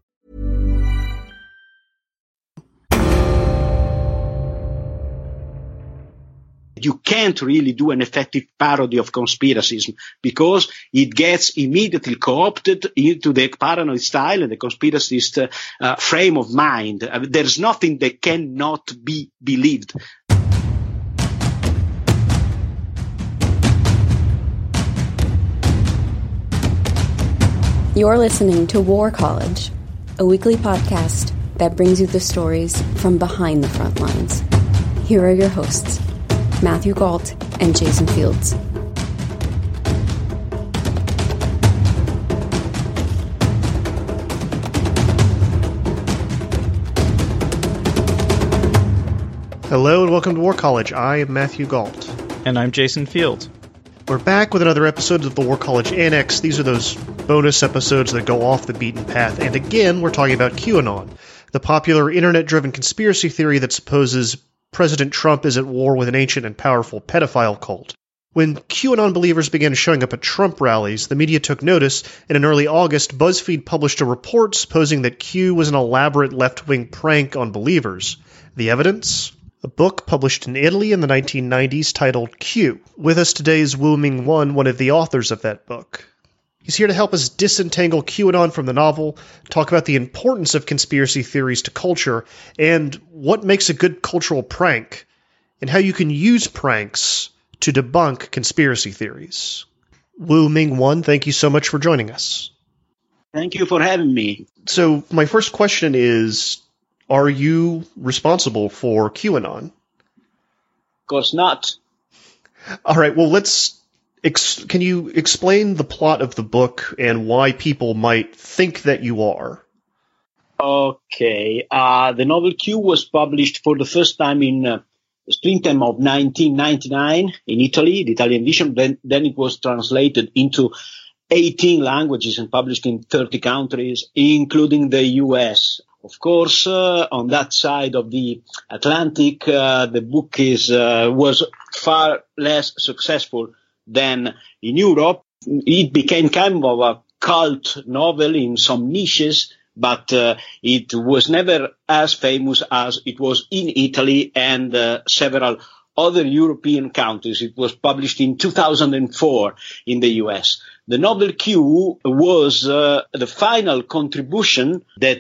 You can't really do an effective parody of conspiracism because it gets immediately co-opted into the paranoid style and the conspiracist uh, uh, frame of mind. Uh, there's nothing that cannot be believed. You're listening to War College, a weekly podcast that brings you the stories from behind the front lines. Here are your hosts, Matthew Gault and Jason Fields. Hello and welcome to War College. I am Matthew Gault. And I'm Jason Fields. We're back with another episode of the War College Annex. These are those bonus episodes that go off the beaten path. And again, we're talking about QAnon, the popular internet-driven conspiracy theory that supposes President Trump is at war with an ancient and powerful pedophile cult. When QAnon believers began showing up at Trump rallies, the media took notice, and in early August, BuzzFeed published a report supposing that Q was an elaborate left-wing prank on believers. The evidence? A book published in Italy in the nineteen nineties titled Q. With us today is Wu Ming Wan, one of the authors of that book. He's here to help us disentangle QAnon from the novel, talk about the importance of conspiracy theories to culture, and what makes a good cultural prank, and how you can use pranks to debunk conspiracy theories. Wu Ming Wan, thank you so much for joining us. Thank you for having me. So my first question is, are you responsible for QAnon? Of course not. All right, well, let's... Ex- can you explain the plot of the book and why people might think that you are? Okay. Uh, the novel Q was published for the first time in uh, springtime of nineteen ninety-nine in Italy, the Italian edition. Then, then it was translated into eighteen languages and published in thirty countries, including the U S. Of course, uh, on that side of the Atlantic, uh, the book is uh, was far less successful than in Europe. It became kind of a cult novel in some niches, but uh, it was never as famous as it was in Italy and uh, several other European countries. It was published in two thousand four in the U S. The novel Q was uh, the final contribution that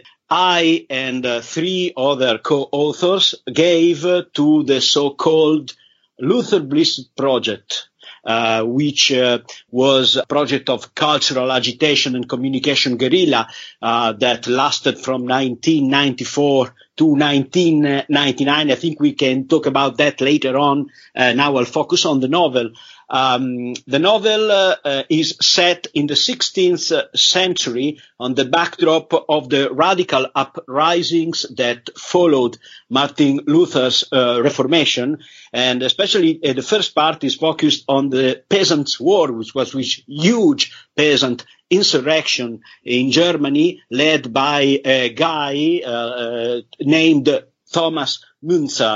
I and uh, three other co-authors gave uh, to the so-called Luther Bliss Project, uh, which uh, was a project of cultural agitation and communication guerrilla uh, that lasted from nineteen ninety-four to nineteen ninety-nine. I think we can talk about that later on. Uh, now I'll focus on the novel. Um, the novel uh, uh, is set in the sixteenth century on the backdrop of the radical uprisings that followed Martin Luther's uh, Reformation, and especially uh, the first part is focused on the Peasants' War, which was a huge peasant insurrection in Germany led by a guy uh, uh, named Thomas Müntzer,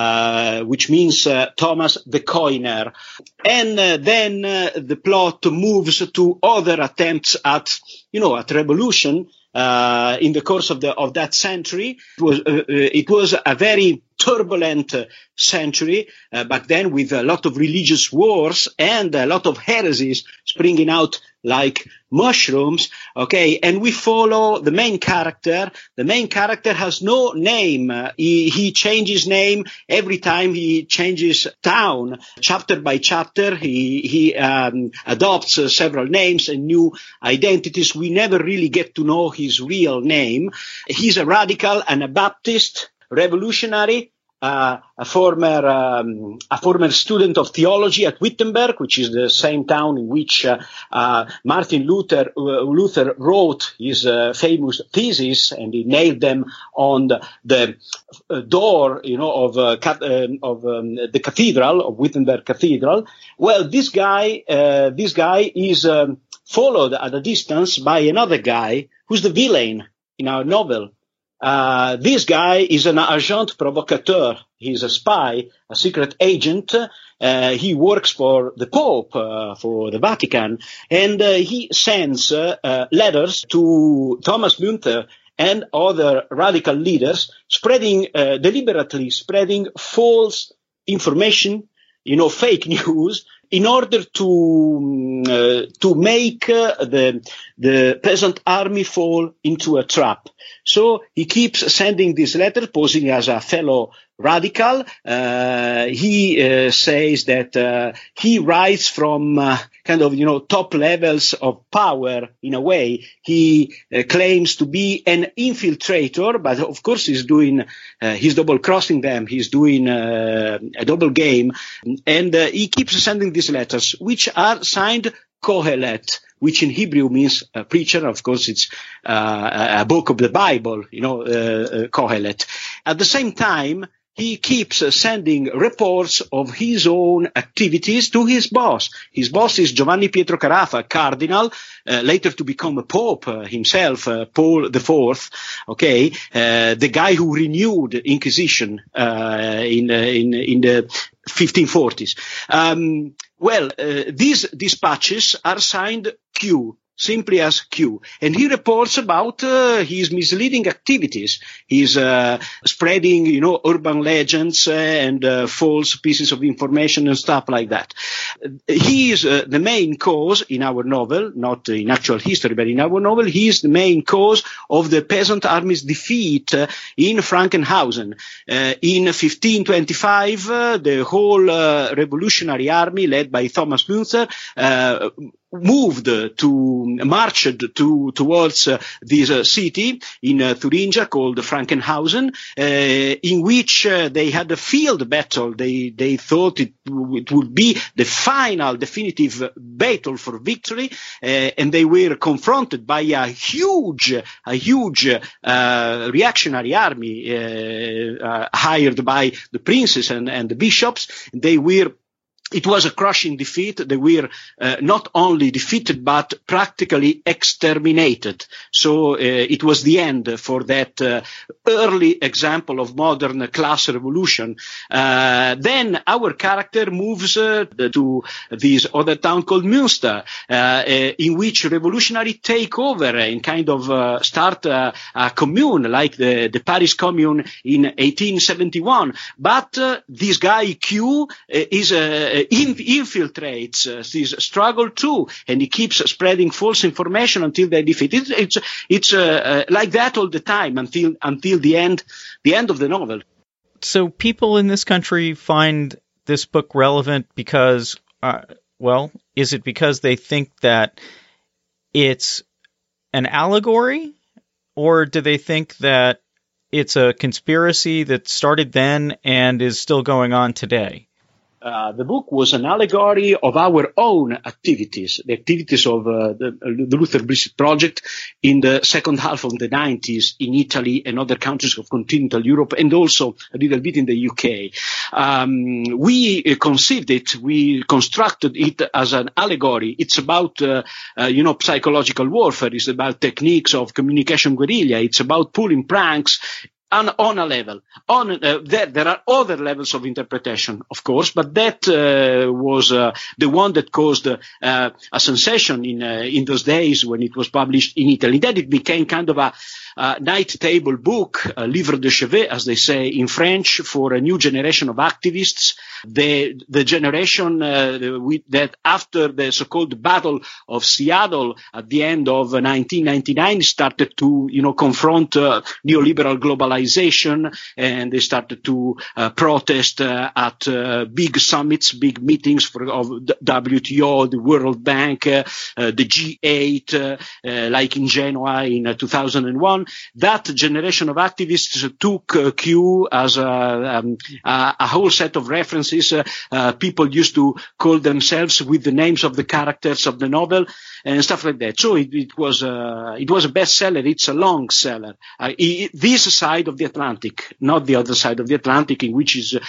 uh, which means uh, Thomas the Coiner. And uh, then uh, the plot moves to other attempts at, you know, at revolution uh, in the course of the of that century. It was uh, it was a very turbulent uh, century uh, back then, with a lot of religious wars and a lot of heresies springing out like mushrooms. Okay, and we follow the main character. The main character has no name. Uh, he, he changes name every time he changes town. Chapter by chapter, he he um, adopts uh, several names and new identities. We never really get to know his real name. He's a radical and a Baptist revolutionary, uh, a former um, a former student of theology at Wittenberg, which is the same town in which uh, uh, Martin Luther uh, Luther wrote his uh, famous thesis, and he nailed them on the, the uh, door, you know, of uh, ca- uh, of um, the cathedral of Wittenberg Cathedral. Well, this guy uh, this guy is um, followed at a distance by another guy who's the villain in our novel. Uh, this guy is an agent provocateur. He's a spy, a secret agent. Uh, he works for the Pope, uh, for the Vatican, and uh, he sends uh, uh, letters to Thomas Müntzer and other radical leaders, spreading, uh, deliberately spreading false information, you know, fake news, in order to uh, to make uh, the the peasant army fall into a trap. So he keeps sending this letter, posing as a fellow radical. Uh, he uh, says that uh, he writes from uh, kind of, you know, top levels of power in a way. He uh, claims to be an infiltrator, but of course he's doing, uh, he's double crossing them. He's doing uh, a double game, and uh, he keeps sending these letters, which are signed Kohelet, which in Hebrew means a preacher. Of course, it's uh, a book of the Bible, you know, uh, uh, Kohelet. At the same time, he keeps uh, sending reports of his own activities to his boss. His boss is Giovanni Pietro Carafa, cardinal, uh, later to become a pope uh, himself, uh, Paul the Fourth. Okay, uh, the guy who renewed Inquisition uh, in uh, in in the fifteen forties. Um, well, uh, these dispatches are signed Q. Simply as Q. And he reports about uh, his misleading activities. He's uh, spreading, you know, urban legends uh, and uh, false pieces of information and stuff like that. He is uh, the main cause in our novel, not in actual history, but in our novel, he is the main cause of the peasant army's defeat uh, in Frankenhausen. Uh, in fifteen twenty-five, uh, the whole uh, revolutionary army led by Thomas Müntzer uh, moved to, marched to, towards uh, this uh, city in uh, Thuringia called Frankenhausen, uh, in which uh, they had a field battle. They, they thought it, it would be the final definitive battle for victory, uh, and they were confronted by a huge, a huge uh, reactionary army uh, uh, hired by the princes and, and the bishops. They were It was a crushing defeat. They were uh, not only defeated, but practically exterminated. So uh, it was the end for that uh, early example of modern class revolution. Uh, then our character moves uh, to this other town called Münster, uh, uh, in which revolutionary take over and kind of uh, start uh, a commune like the, the Paris Commune in eighteen seventy-one. But uh, this guy Q uh, is a uh, infiltrates uh, this struggle too, and he keeps spreading false information until they defeat it. It's it's uh, uh, like that all the time until until the end the end of the novel. So people in this country find this book relevant because, uh, well, is it because they think that it's an allegory, or do they think that it's a conspiracy that started then and is still going on today? Uh, the book was an allegory of our own activities, the activities of uh, the, the Luther Blissett Project in the second half of the nineties in Italy and other countries of continental Europe, and also a little bit in the U K. Um, we uh, conceived it, we constructed it as an allegory. It's about, uh, uh, you know, psychological warfare. It's about techniques of communication guerrilla. It's about pulling pranks. On, on a level, on uh, there, there are other levels of interpretation, of course, but that uh, was uh, the one that caused uh, a sensation in uh, in those days when it was published in Italy. Then it became kind of a uh, night table book, a livre de chevet, as they say in French, for a new generation of activists. The the generation uh, with, that after the so-called Battle of Seattle at the end of nineteen ninety-nine started to, you know, confront uh, neoliberal globalization. And they started to uh, protest uh, at uh, big summits, big meetings for, of the W T O, the World Bank, uh, uh, the G eight, uh, uh, like in Genoa in uh, two thousand one. That generation of activists took uh, Q as a, um, a, a whole set of references. Uh, uh, people used to call themselves with the names of the characters of the novel and stuff like that. So it, it was uh, it was a bestseller. It's a long seller. Uh, it, this side of the Atlantic, not the other side of the Atlantic, in which is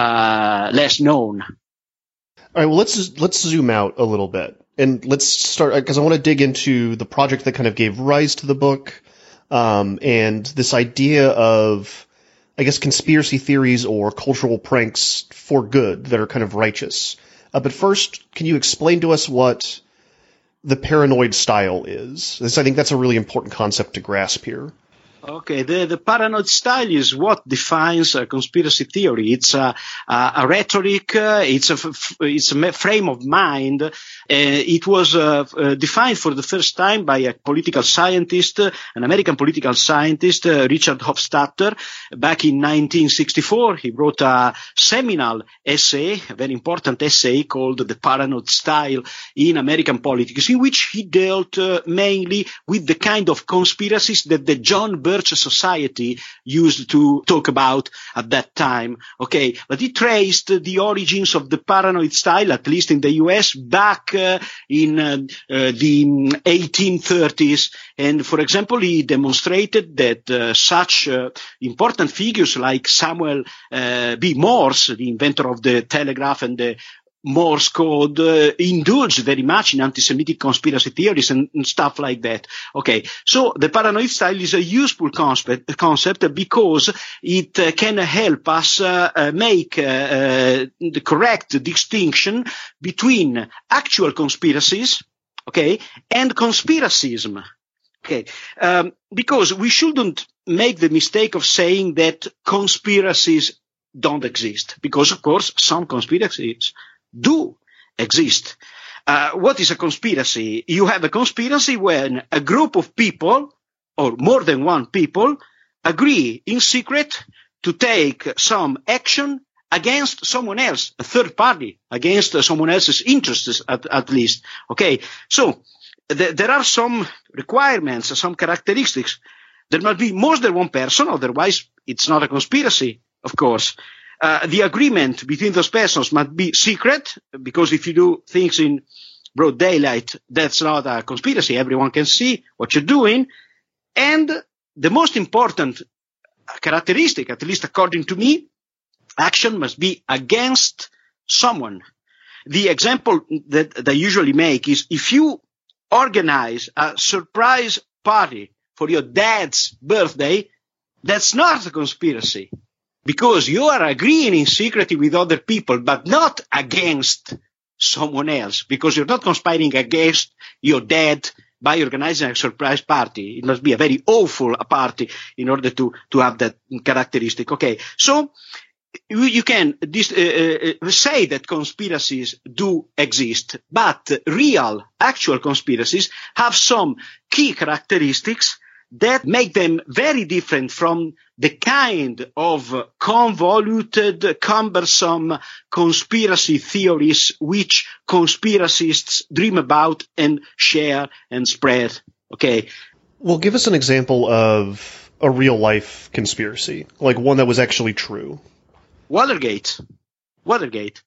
uh, less known. All right. Well, let's let's zoom out a little bit and let's start, because I want to dig into the project that kind of gave rise to the book, um, and this idea of, I guess, conspiracy theories or cultural pranks for good that are kind of righteous. Uh, but first, can you explain to us what the paranoid style is? This, I think that's a really important concept to grasp here. Okay, the, the paranoid style is what defines a conspiracy theory. It's a, a, a rhetoric, uh, it's a it's a frame of mind. Uh, it was uh, uh, defined for the first time by a political scientist, uh, an American political scientist, uh, Richard Hofstadter, back in nineteen sixty-four. He wrote a seminal essay, a very important essay called The Paranoid Style in American Politics, in which he dealt uh, mainly with the kind of conspiracies that the John Birch Society used to talk about at that time. Okay, but he traced the origins of the paranoid style, at least in the U S, back uh, in uh, uh, the eighteen thirties. And for example, he demonstrated that uh, such uh, important figures like Samuel uh, B. Morse, the inventor of the telegraph and the Morse code, uh, indulged very much in anti-Semitic conspiracy theories and, and stuff like that. Okay, so the paranoid style is a useful concept, concept because it uh, can help us uh, uh, make uh, uh, the correct distinction between actual conspiracies, okay, and conspiracism. Okay, um, because we shouldn't make the mistake of saying that conspiracies don't exist, because of course some conspiracies do exist. Uh, what is a conspiracy? You have a conspiracy when a group of people, or more than one people, agree in secret to take some action against someone else, a third party, against uh, someone else's interests at, at least. Okay, so th- there are some requirements, some characteristics. There must be more than one person, otherwise it's not a conspiracy, of course. Uh, the agreement between those persons must be secret, because if you do things in broad daylight, that's not a conspiracy. Everyone can see what you're doing. And the most important characteristic, at least according to me, action must be against someone. The example that, that I usually make is if you organize a surprise party for your dad's birthday, that's not a conspiracy, because you are agreeing in secrecy with other people, but not against someone else, because you're not conspiring against your dad by organizing a surprise party. It must be a very awful party in order to, to have that characteristic. Okay, so you, you can dis, uh, uh, say that conspiracies do exist, but real, actual conspiracies have some key characteristics that make them very different from the kind of convoluted, cumbersome conspiracy theories which conspiracists dream about and share and spread. Okay. Well, give us an example of a real-life conspiracy, like one that was actually true. Watergate. Watergate.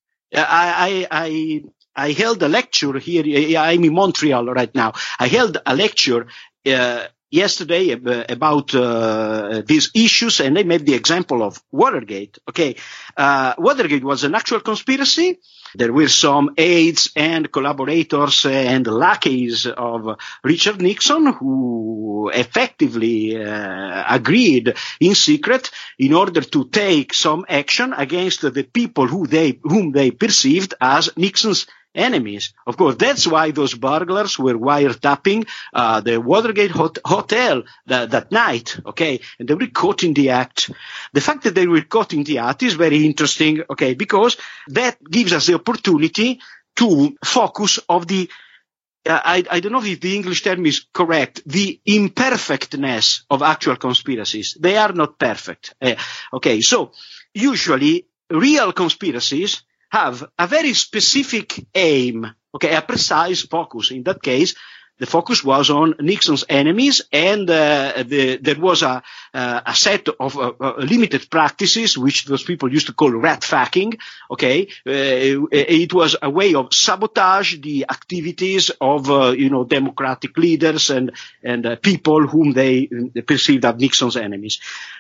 I, I, I, I held a lecture here. I'm in Montreal right now. I held a lecture uh, yesterday about uh, these issues, and they made the example of Watergate. Okay, uh, Watergate was an actual conspiracy. There were some aides and collaborators and lackeys of Richard Nixon who effectively uh, agreed in secret in order to take some action against the people who they, whom they perceived as Nixon's enemies. Of course, that's why those burglars were wiretapping uh, the Watergate hot- hotel that, that night, okay? And they were caught in the act. The fact that they were caught in the act is very interesting, okay, because that gives us the opportunity to focus of the uh, I, I don't know if the English term is correct, the imperfectness of actual conspiracies. They are not perfect. Uh, okay, so usually real conspiracies have a very specific aim, okay, a precise focus. In that case, the focus was on Nixon's enemies, and uh, the, there was a, uh, a set of uh, uh, limited practices, which those people used to call rat fucking, okay. Uh, it was a way of sabotage the activities of, uh, you know, democratic leaders and, and uh, people whom they, they perceived as Nixon's enemies.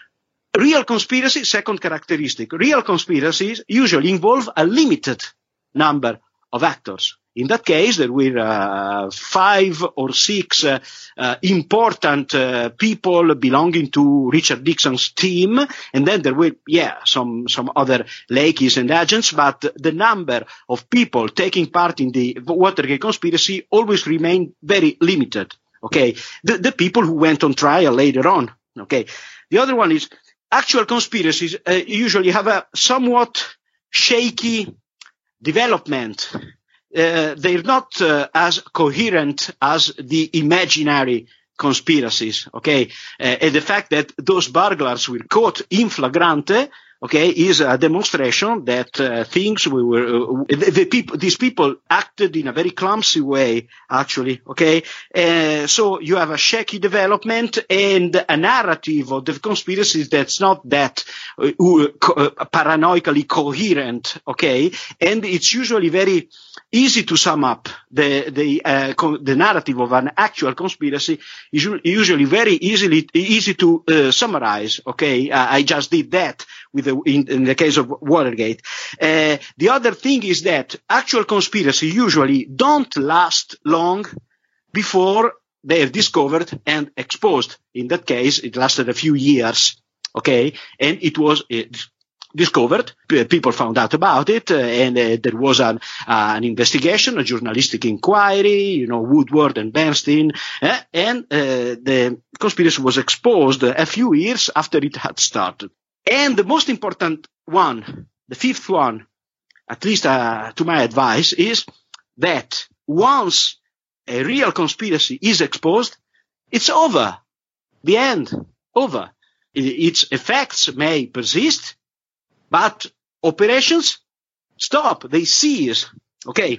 Real conspiracy, second characteristic, real conspiracies usually involve a limited number of actors. In that case, there were uh, five or six uh, uh, important uh, people belonging to Richard Nixon's team, and then there were, yeah, some some other lackeys and agents, but the number of people taking part in the Watergate conspiracy always remained very limited, okay? The, the people who went on trial later on, okay? The other one is actual conspiracies uh, usually have a somewhat shaky development. Uh, they're not uh, as coherent as the imaginary conspiracies, okay? Uh, and the fact that those burglars were caught in flagrante, okay, is a demonstration that uh, things we were, uh, the, the people, these people acted in a very clumsy way, actually, okay? Uh, so you have a shaky development and a narrative of the conspiracies that's not that uh, uh, paranoically coherent, okay? And it's usually very easy to sum up. The the uh, co- the narrative of an actual conspiracy is usually very easily easy to uh, summarize. Okay, uh, I just did that with the, in, in the case of Watergate. Uh, the other thing is that actual conspiracy usually don't last long before they are discovered and exposed. In that case, it lasted a few years. Okay, and it was. It, discovered, people found out about it, uh, and uh, there was an, uh, an investigation, a journalistic inquiry, you know, Woodward and Bernstein, uh, and uh, the conspiracy was exposed a few years after it had started. And the most important one, the fifth one, at least uh, to my advice, is that once a real conspiracy is exposed, it's over. The end. Over. Its effects may persist, but operations stop, they cease. Okay.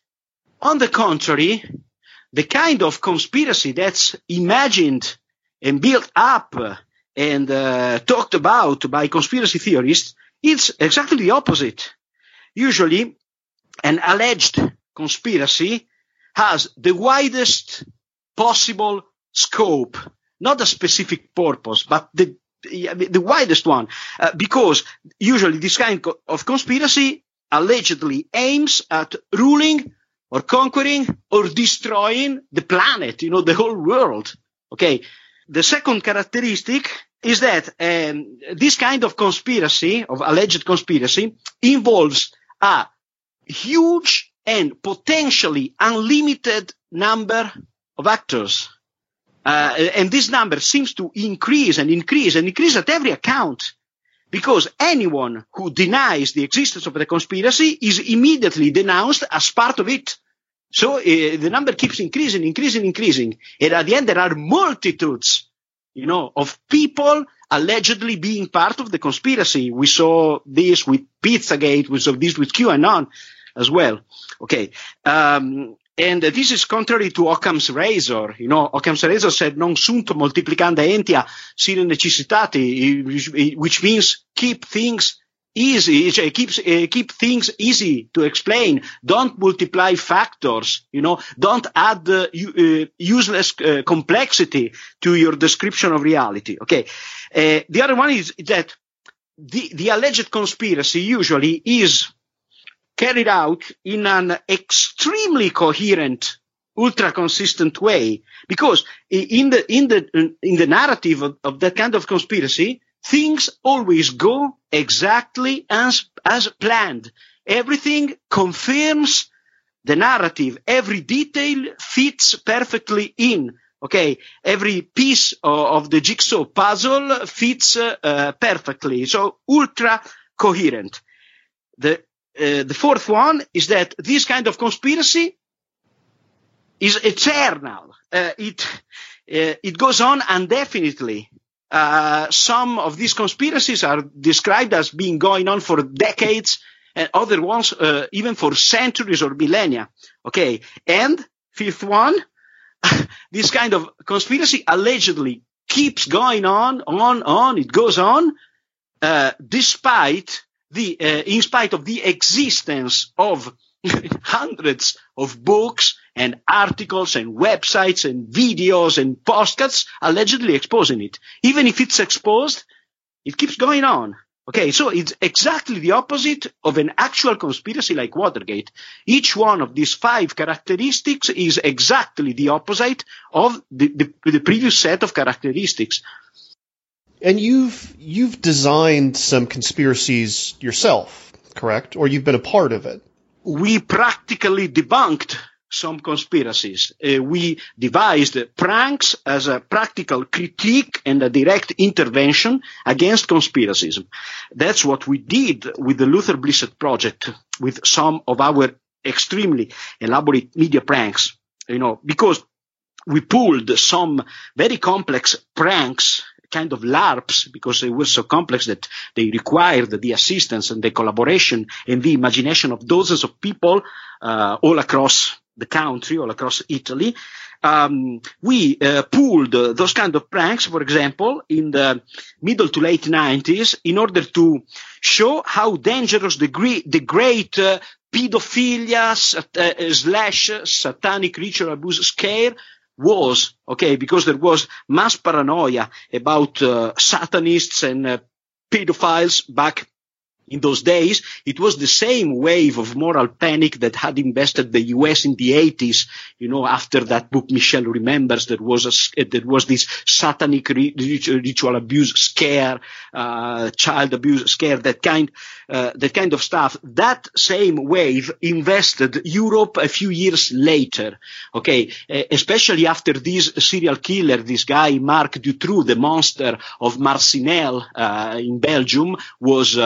On the contrary, the kind of conspiracy that's imagined and built up and uh, talked about by conspiracy theorists, it's exactly the opposite. Usually, an alleged conspiracy has the widest possible scope, not a specific purpose, but the the widest one, uh, because usually this kind of conspiracy allegedly aims at ruling or conquering or destroying the planet, you know, the whole world. Okay. The second characteristic is that um, this kind of conspiracy, of alleged conspiracy, involves a huge and potentially unlimited number of actors. Uh, and this number seems to increase and increase and increase at every account, because anyone who denies the existence of the conspiracy is immediately denounced as part of it. So uh, the number keeps increasing, increasing, increasing. And at the end, there are multitudes, you know, of people allegedly being part of the conspiracy. We saw this with Pizzagate, we saw this with QAnon as well. Okay. Um, And this is contrary to Occam's razor. You know, Occam's razor said non sunt multiplicanda entia sine necessitati, which means keep things easy, keep, uh, keep things easy to explain. Don't multiply factors, you know, don't add uh, uh, useless uh, complexity to your description of reality. Okay. Uh, the other one is that the, the alleged conspiracy usually is carried out in an extremely coherent, ultra-consistent way, because in the in the in the narrative of, of that kind of conspiracy, things always go exactly as as planned. Everything confirms the narrative. Every detail fits perfectly in. Okay, every piece of, of the jigsaw puzzle fits uh, uh, perfectly. So ultra coherent. The Uh, the fourth one is that this kind of conspiracy is eternal. Uh, it uh, it goes on indefinitely. Uh, some of these conspiracies are described as being going on for decades, and other ones uh, even for centuries or millennia. Okay, and fifth one, this kind of conspiracy allegedly keeps going on, on, on. It goes on, uh, despite The, uh, in spite of the existence of hundreds of books and articles and websites and videos and postcards allegedly exposing it. Even if it's exposed, it keeps going on. Okay, so it's exactly the opposite of an actual conspiracy like Watergate. Each one of these five characteristics is exactly the opposite of the, the, the previous set of characteristics. And you've you've designed some conspiracies yourself, correct? Or you've been a part of it? We practically debunked some conspiracies. Uh, we devised pranks as a practical critique and a direct intervention against conspiracism. That's what we did with the Luther Blissett Project, with some of our extremely elaborate media pranks, you know, because we pulled some very complex pranks, kind of LARPs, because they were so complex that they required the assistance and the collaboration and the imagination of dozens of people uh, all across the country, all across Italy. Um, we uh, pulled uh, those kind of pranks, for example, in the middle to late nineties, in order to show how dangerous the, gre- the great uh, pedophilia uh, slash satanic ritual abuse scare was, okay, because there was mass paranoia about uh, Satanists and uh, pedophiles back in those days. It was the same wave of moral panic that had invested the U S in the eighties. You know, after that book, Michelle remembers, there was a, there was this satanic ritual abuse scare, uh, child abuse scare, that kind, uh, that kind of stuff. That same wave invested Europe a few years later. Okay. Uh, especially after this serial killer, this guy, Marc Dutroux, the monster of Marcinelle, uh, in Belgium, was, uh,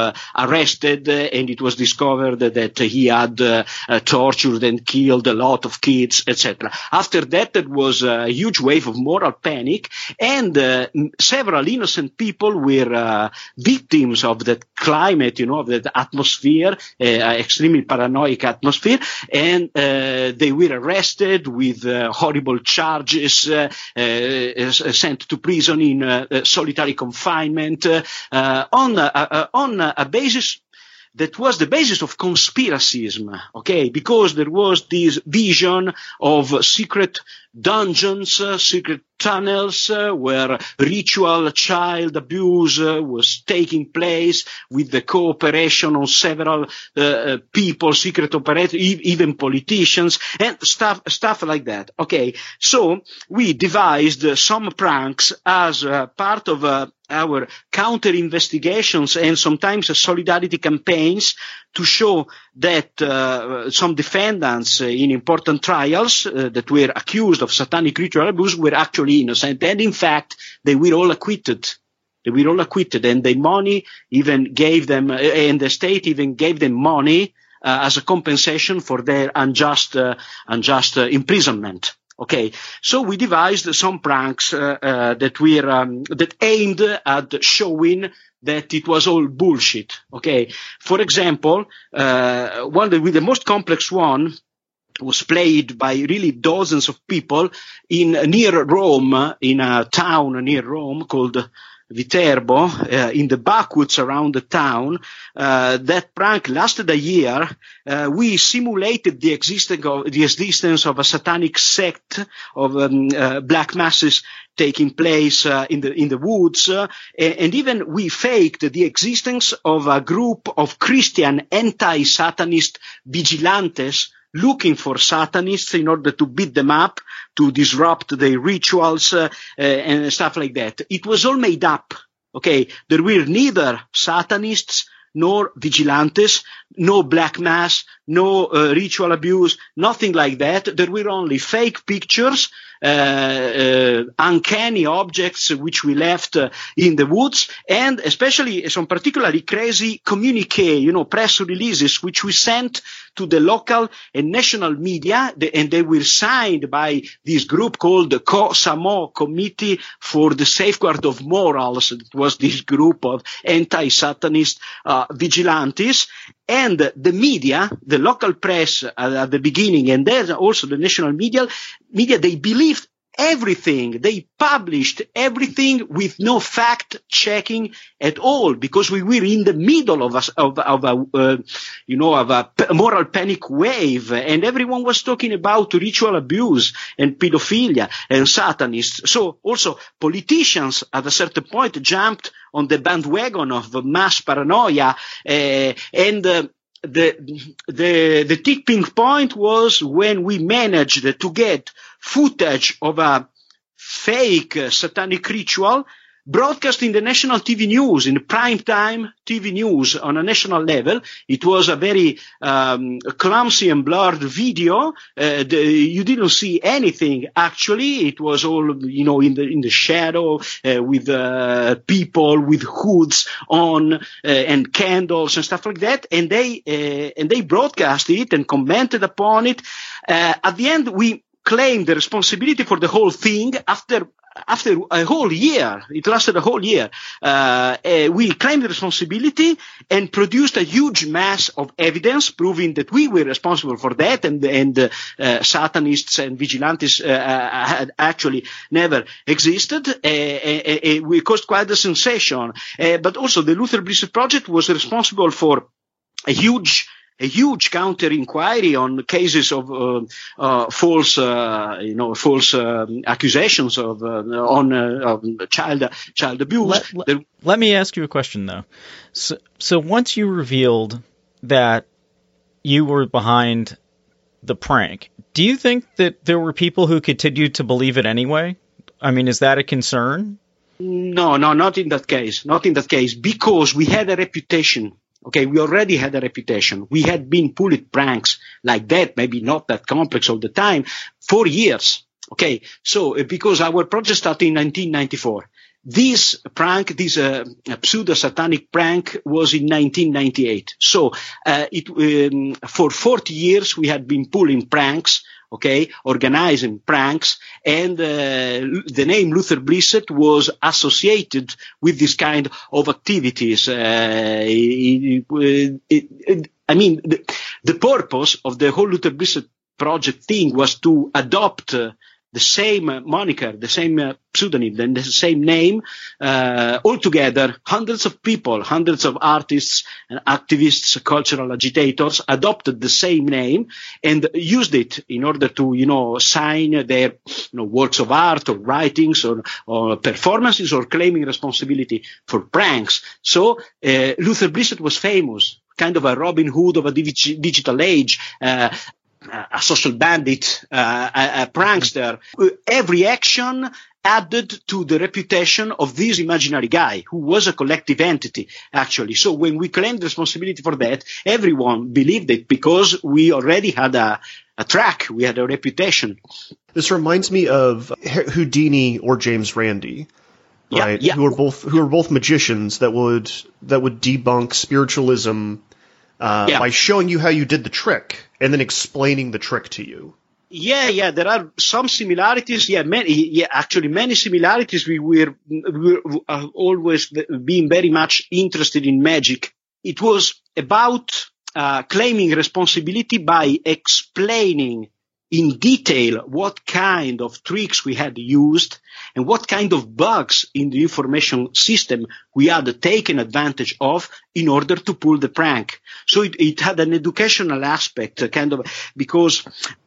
arrested, uh, and it was discovered that he had uh, uh, tortured and killed a lot of kids, et cetera. After that, there was a huge wave of moral panic, and uh, several innocent people were uh, victims of that climate, you know, of that atmosphere, uh, extremely paranoid atmosphere, and uh, they were arrested with uh, horrible charges, uh, uh, sent to prison in uh, solitary confinement, uh, uh, on, uh, uh, on a basis that was the basis of conspiracism, okay, because there was this vision of secret dungeons, uh, secret tunnels, uh, where ritual child abuse uh, was taking place with the cooperation of several uh, people, secret operators, e- even politicians, and stuff, stuff like that. Okay, so we devised uh, some pranks as uh, part of uh, our counter investigations and sometimes uh, solidarity campaigns to show that uh, some defendants uh, in important trials uh, that were accused of satanic ritual abuse were actually innocent, and in fact they were all acquitted. They were all acquitted, and the money even gave them, uh, and the state even gave them money uh, as a compensation for their unjust, uh, unjust uh, imprisonment. Okay, so we devised some pranks uh, uh, that were um, that aimed at showing that it was all bullshit. Okay, for example, uh, one of the, the most complex one was played by really dozens of people in near Rome, in a town near Rome called Viterbo, uh, in the backwoods around the town. Uh, that prank lasted a year. Uh, we simulated the existence of, the existence of a satanic sect of um, uh, black masses taking place uh, in the in the woods, uh, and even we faked the existence of a group of Christian anti-Satanist vigilantes looking for Satanists in order to beat them up, to disrupt their rituals, uh, uh, and stuff like that. It was all made up. Okay, there were neither Satanists nor vigilantes, no black mass, no uh, ritual abuse, nothing like that. There were only fake pictures, uh, uh, uncanny objects which we left uh, in the woods, and especially some particularly crazy communique, you know, press releases which we sent to the local and national media, and they were signed by this group called the COSAMO, Committee for the Safeguard of Morals. It was this group of anti-Satanist uh, vigilantes, and the media, the local press uh, at the beginning, and then also the national media, media, they believed everything. They published everything with no fact checking at all, because we were in the middle of a, of, of a, uh, you know, of a p- moral panic wave, and everyone was talking about ritual abuse and pedophilia and Satanists. So also politicians at a certain point jumped on the bandwagon of mass paranoia, uh, and uh, the the the tipping point was when we managed to get footage of a fake uh, satanic ritual broadcast in the national T V news, in the prime time T V news on a national level. It was a very um, clumsy and blurred video. Uh, the, you didn't see anything actually. It was all, you know, in the in the shadow, uh, with uh, people with hoods on uh, and candles and stuff like that. And they uh, and they broadcast it and commented upon it. Uh, at the end, we claimed the responsibility for the whole thing after. After a whole year, it lasted a whole year, uh, uh, we claimed the responsibility and produced a huge mass of evidence proving that we were responsible for that, and, and uh, uh, Satanists and vigilantes uh, uh, had actually never existed. Uh, uh, uh, we caused quite a sensation. Uh, but also the Luther Blissett Project was responsible for a huge a huge counter inquiry on cases of uh, uh, false, uh, you know, false uh, accusations of uh, on uh, of child child abuse. Let, let, let me ask you a question though. So, so once you revealed that you were behind the prank, do you think that there were people who continued to believe it anyway? I mean, is that a concern? No, no, not in that case. Not in that case, because we had a reputation. Okay, we already had a reputation. We had been pulling pranks like that, maybe not that complex all the time, for years. Okay, so because our project started in nineteen ninety-four, this prank, this uh, pseudo-satanic prank was in nineteen ninety-eight. So uh, it um, for forty years we had been pulling pranks, okay, organizing pranks, and uh, the name Luther Blissett was associated with this kind of activities. Uh, it, it, it, I mean, the, the purpose of the whole Luther Blissett project thing was to adopt uh, the same uh, moniker, the same uh, pseudonym, and the same name, uh, altogether, hundreds of people, hundreds of artists and activists, cultural agitators adopted the same name and used it in order to, you know, sign their, you know, works of art or writings or, or performances or claiming responsibility for pranks. So, uh, Luther Blissett was famous, kind of a Robin Hood of a dig- digital age, uh, a social bandit, uh, a, a prankster. Every action added to the reputation of this imaginary guy, who was a collective entity, actually. So when we claimed responsibility for that, everyone believed it because we already had a, a track, we had a reputation. This reminds me of Houdini or James Randi, right? Yeah, yeah. Who are both who are both magicians that would that would debunk spiritualism uh, yeah. by showing you how you did the trick and then explaining the trick to you. Yeah, yeah, there are some similarities. Yeah, many, yeah, actually many similarities. We were, we were uh, always being very much interested in magic. It was about uh, claiming responsibility by explaining in detail what kind of tricks we had used and what kind of bugs in the information system we had taken advantage of in order to pull the prank. So it, it had an educational aspect, uh, kind of, because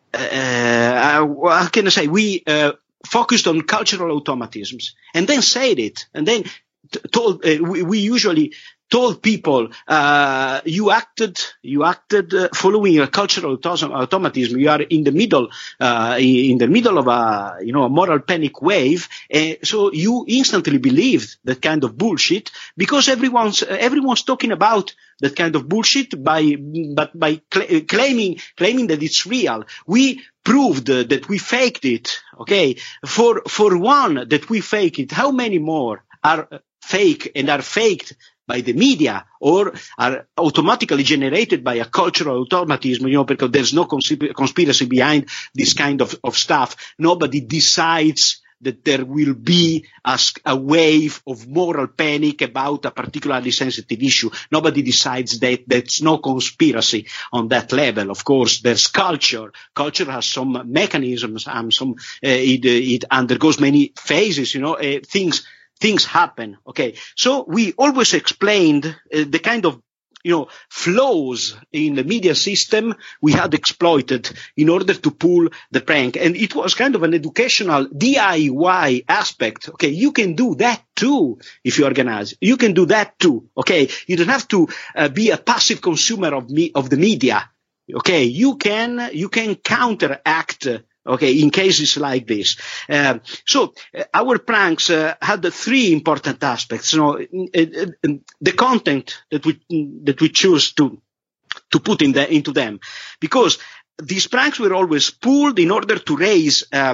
uh, how can I say, we uh, focused on cultural automatisms and then said it, and then t- told, uh, we, we usually told people, uh, you acted, you acted uh, following a cultural autom- automatism. You are in the middle, uh, in the middle of a, you know, a moral panic wave. Uh, so you instantly believed that kind of bullshit because everyone's, uh, everyone's talking about that kind of bullshit by, but by cl- claiming, claiming that it's real. We proved uh, that we faked it. Okay. For, for one that we fake it, how many more are fake and are faked by the media or are automatically generated by a cultural automatism, you know, because there's no consp- conspiracy behind this kind of, of stuff. Nobody decides that there will be a, a wave of moral panic about a particularly sensitive issue. Nobody decides that. There's no conspiracy on that level. Of course, there's culture. Culture has some mechanisms, um, some, uh, it, it undergoes many phases, you know, uh, things Things happen. Okay. So we always explained uh, the kind of, you know, flaws in the media system we had exploited in order to pull the prank. And it was kind of an educational D I Y aspect. Okay. You can do that too if you organize. You can do that too. Okay. You don't have to uh, be a passive consumer of me, of the media. Okay. You can, you can counteract uh, Okay, in cases like this. Uh, so uh, our pranks uh, had the three important aspects. You know, uh, uh, the content that we that we choose to to put in the, into them, because these pranks were always pulled in order to raise uh,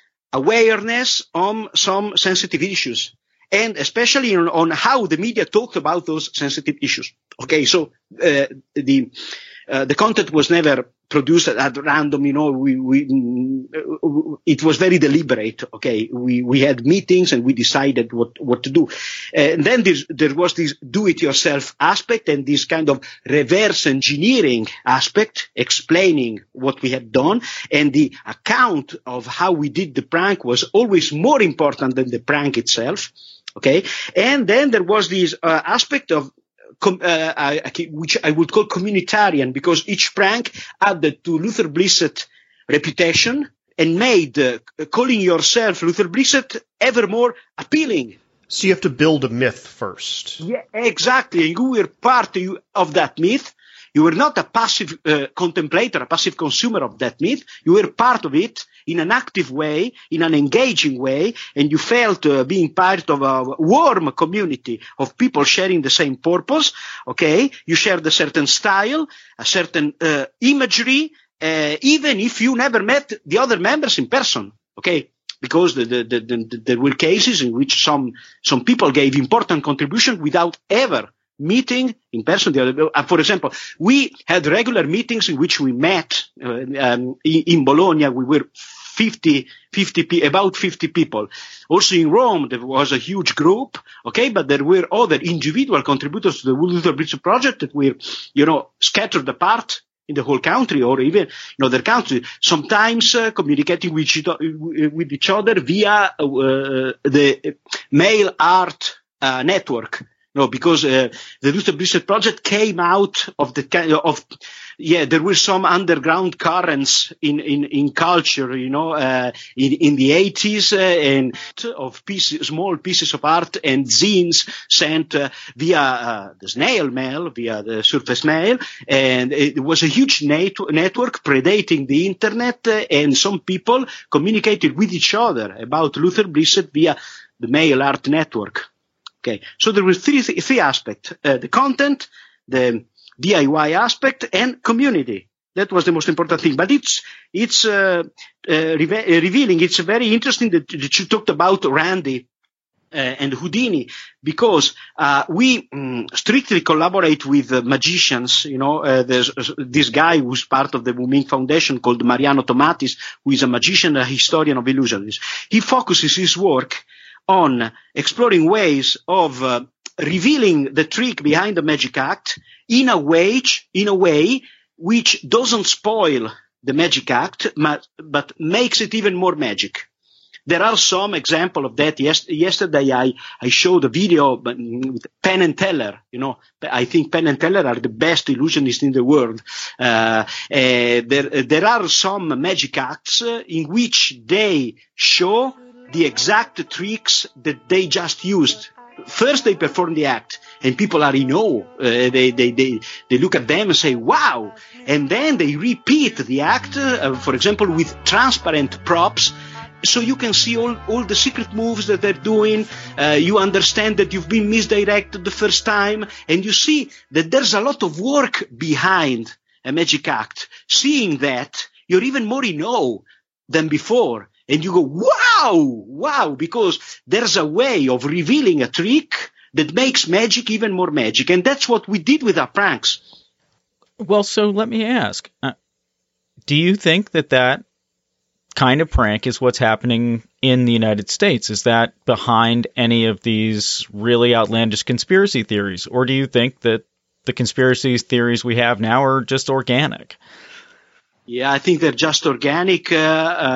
awareness on some sensitive issues, and especially on, on how the media talked about those sensitive issues. Okay, so uh, the uh, the content was never produced at random, you know, we, we, it was very deliberate. Okay. We, we had meetings and we decided what, what to do. And then there was this do-it-yourself aspect and this kind of reverse engineering aspect, explaining what we had done. And the account of how we did the prank was always more important than the prank itself. Okay. And then there was this uh, aspect of Com, uh, I, which I would call communitarian, because each prank added to Luther Blissett reputation and made uh, calling yourself Luther Blissett ever more appealing. So you have to build a myth first. Yeah, exactly. And you were part of that myth. You were not a passive uh, contemplator, a passive consumer of that myth. You were part of it in an active way, in an engaging way, and you felt uh, being part of a warm community of people sharing the same purpose. Okay, you shared a certain style, a certain uh, imagery, uh, even if you never met the other members in person. Okay, because the, the, the, the, there were cases in which some some people gave important contribution without ever meeting in person. For example, we had regular meetings in which we met uh, um, in, in Bologna. We were fifty, fifty, about fifty people. Also in Rome, there was a huge group, okay, but there were other individual contributors to the Luther Blissett project that were, you know, scattered apart in the whole country or even in other countries, sometimes uh, communicating with, with each other via uh, the mail art uh, network. No, because uh, the Luther Blissett project came out of the kind of, yeah, there were some underground currents in, in, in culture, you know, uh, in, in the eighties, uh, and of pieces, small pieces of art and zines sent uh, via uh, the snail mail, via the surface mail. And it was a huge net- network predating the internet, uh, and some people communicated with each other about Luther Blissett via the mail art network. Okay, so there were three three aspects: uh, the content, the D I Y aspect, and community. That was the most important thing. But it's it's uh, uh, reve- revealing. It's very interesting that, that you talked about Randy uh, and Houdini, because uh, we um, strictly collaborate with uh, magicians. You know, uh, there's this guy who's part of the Wu Ming Foundation called Mariano Tomatis, who is a magician, a historian of illusions. He focuses his work on exploring ways of uh, revealing the trick behind the magic act in a way, in a way which doesn't spoil the magic act, but, but makes it even more magic. There are some examples of that. Yes, yesterday I, I showed a video with Penn and Teller. You know, I think Penn and Teller are the best illusionists in the world. Uh, uh, there, there are some magic acts uh, in which they show the exact tricks that they just used. First, they perform the act, and people are in awe. Uh, they, they, they, they look at them and say, wow. And then they repeat the act, uh, for example, with transparent props. So you can see all, all the secret moves that they're doing. Uh, you understand that you've been misdirected the first time. And you see that there's a lot of work behind a magic act. Seeing that, you're even more in awe than before. And you go, wow, wow, because there's a way of revealing a trick that makes magic even more magic. And that's what we did with our pranks. Well, so let me ask, uh, do you think that that kind of prank is what's happening in the United States? Is that behind any of these really outlandish conspiracy theories? Or do you think that the conspiracy theories we have now are just organic? Yeah, I think they're just organic. Uh,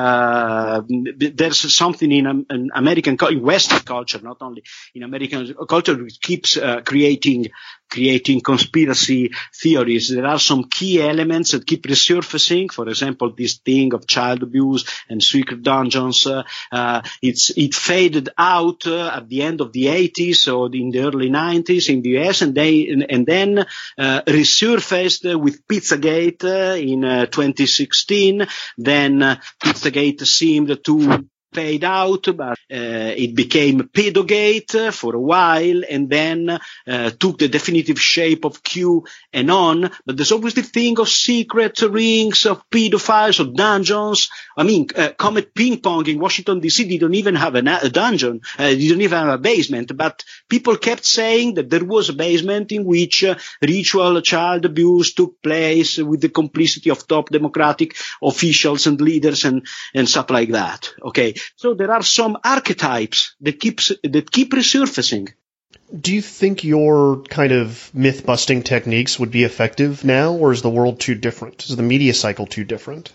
uh, there's something in, in American, in Western culture, not only in American culture, which keeps uh, creating creating conspiracy theories. There are some key elements that keep resurfacing. For example, this thing of child abuse and secret dungeons. Uh, uh, it's it faded out uh, at the end of the eighties or in the early nineties in the U S, and they and, and then uh, resurfaced uh, with Pizzagate uh, in uh, twenty sixteen. Then uh, Pizzagate seemed to fade out, but uh, it became Pedogate uh, for a while, and then uh, took the definitive shape of Q and on. But there's always the thing of secret rings, of pedophiles, of dungeons. I mean, uh, Comet Ping Pong in Washington, D C didn't even have a, a dungeon, uh, didn't even have a basement, but people kept saying that there was a basement in which uh, ritual child abuse took place with the complicity of top democratic officials and leaders and, and stuff like that. Okay. So there are some archetypes that keeps that keep resurfacing. Do you think your kind of myth-busting techniques would be effective now, or is the world too different? Is the media cycle too different?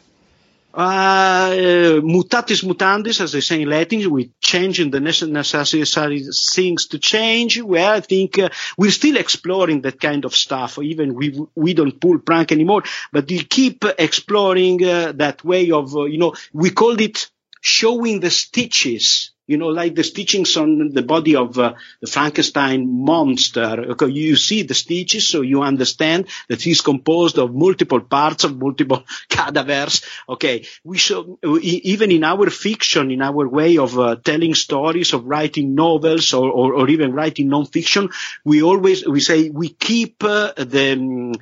Uh, mutatis mutandis, as they say in Latin, we change in the necessary things to change. Where I think uh, we're still exploring that kind of stuff. Even we we don't pull prank anymore, but we keep exploring uh, that way of uh, you know we called it showing the stitches You know, like the stitchings on the body of uh, the Frankenstein monster. Okay, you see the stitches, so you understand that he's composed of multiple parts, of multiple cadavers. Okay, we show, even in our fiction, in our way of uh, telling stories, of writing novels, or, or, or even writing non-fiction, we always, we say we keep uh, the,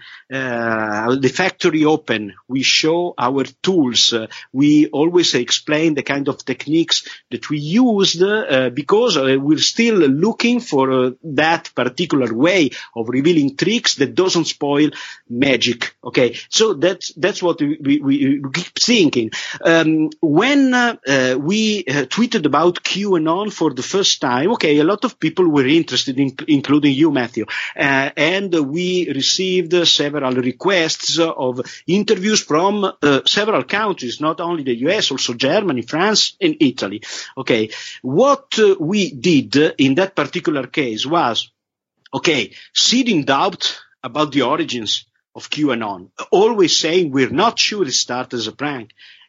uh, the factory open. We show our tools. Uh, we always explain the kind of techniques that we use. Uh, because uh, we're still looking for uh, that particular way of revealing tricks that doesn't spoil magic. Okay, so that's that's what we, we, we keep thinking. Um, when uh, uh, we uh, tweeted about QAnon for the first time, okay, a lot of people were interested, in, including you, Matthew, uh, and we received uh, several requests uh, of interviews from uh, several countries, not only the U S, also Germany, France, and Italy. Okay. What uh, we did uh, in that particular case was, okay, seeding doubt about the origins of QAnon, always saying we're not sure it started as a prank.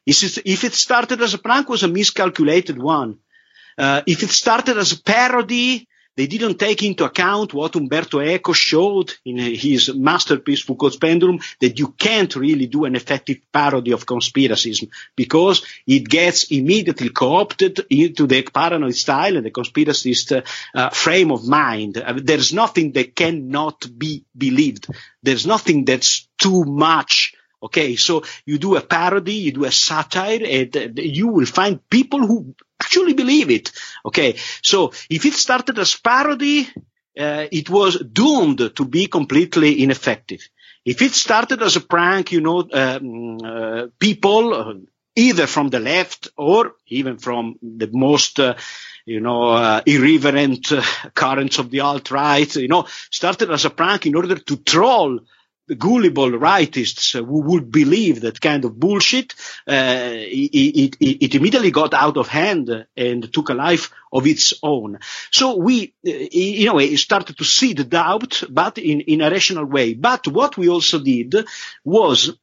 If it started as a prank, it was a miscalculated one. Uh, if it started as a parody, they didn't take into account what Umberto Eco showed in his masterpiece, Foucault's Pendulum, that you can't really do an effective parody of conspiracism because it gets immediately co-opted into the paranoid style and the conspiracist uh, frame of mind. Uh, there's nothing that cannot be believed. There's nothing that's too much. Okay, so you do a parody, you do a satire, and uh, you will find people who actually believe it. Okay, so if it started as parody, uh, it was doomed to be completely ineffective. If it started as a prank, you know, um, uh, people, uh, either from the left or even from the most, uh, you know, uh, irreverent uh, currents of the alt-right, you know, started as a prank in order to troll the gullible rightists uh, who would believe that kind of bullshit, uh, it, it, it immediately got out of hand and took a life of its own. So we, uh, in a way, started to see the doubt, but in, in a rational way. But what we also did was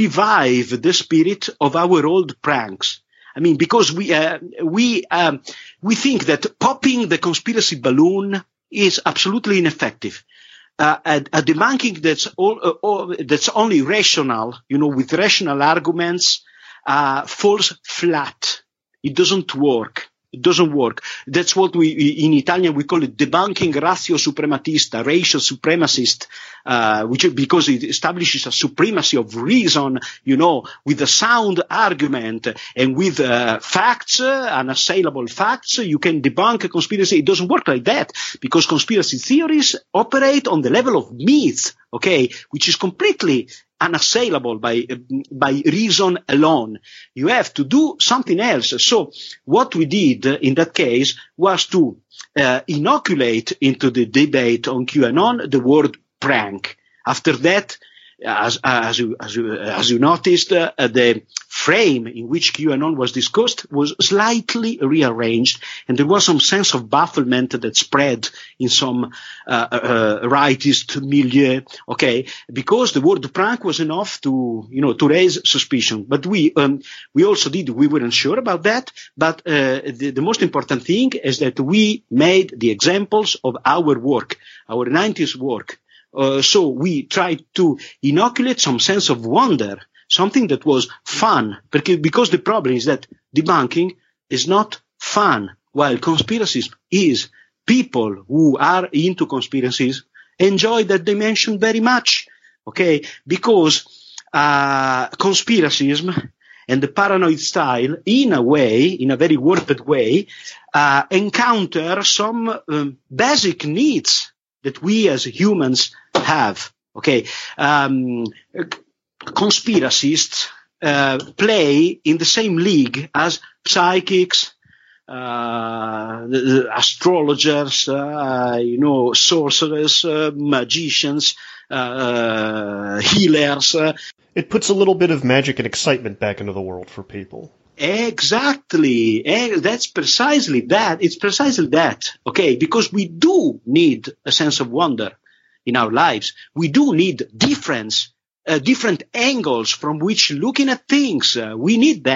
revive the spirit of our old pranks. I mean, because we, uh, we, um, we think that popping the conspiracy balloon is absolutely ineffective. Uh, a, a debunking that's all, uh, all, that's only rational, you know, with rational arguments, uh, falls flat. It doesn't work. It doesn't work. That's what we, in Italian, we call it debunking ratio suprematista, ratio supremacist, uh, which, because it establishes a supremacy of reason, you know, with a sound argument and with, uh, facts, uh, unassailable facts, you can debunk a conspiracy. It doesn't work like that because conspiracy theories operate on the level of myth, okay, which is completely unassailable by by reason alone. You have to do something else. So what we did in that case was to uh, inoculate into the debate on QAnon the word prank. After that, as as you as you, as you noticed, uh, the frame in which QAnon was discussed was slightly rearranged, and there was some sense of bafflement that spread in some uh, uh, rightist milieu. Okay, because the word prank was enough to, you know, to raise suspicion. But we um, we also did. We weren't sure about that. But uh, the, the most important thing is that we made the examples of our work, our nineties work. Uh, so we tried to inoculate some sense of wonder, something that was fun, because, because the problem is that debunking is not fun, while conspiracism is. People who are into conspiracies enjoy that dimension very much, okay? Because uh, conspiracism and the paranoid style, in a way, in a very warped way, uh, encounter some um, basic needs that we as humans have. Okay, um, conspiracists uh, play in the same league as psychics, uh, the, the astrologers, uh, you know, sorcerers, uh, magicians, uh, healers. Uh. It puts a little bit of magic and excitement back into the world for people. Exactly. That's precisely that. It's precisely that. Okay. Because we do need a sense of wonder in our lives. We do need difference, uh, different angles from which looking at things. Uh, we need that.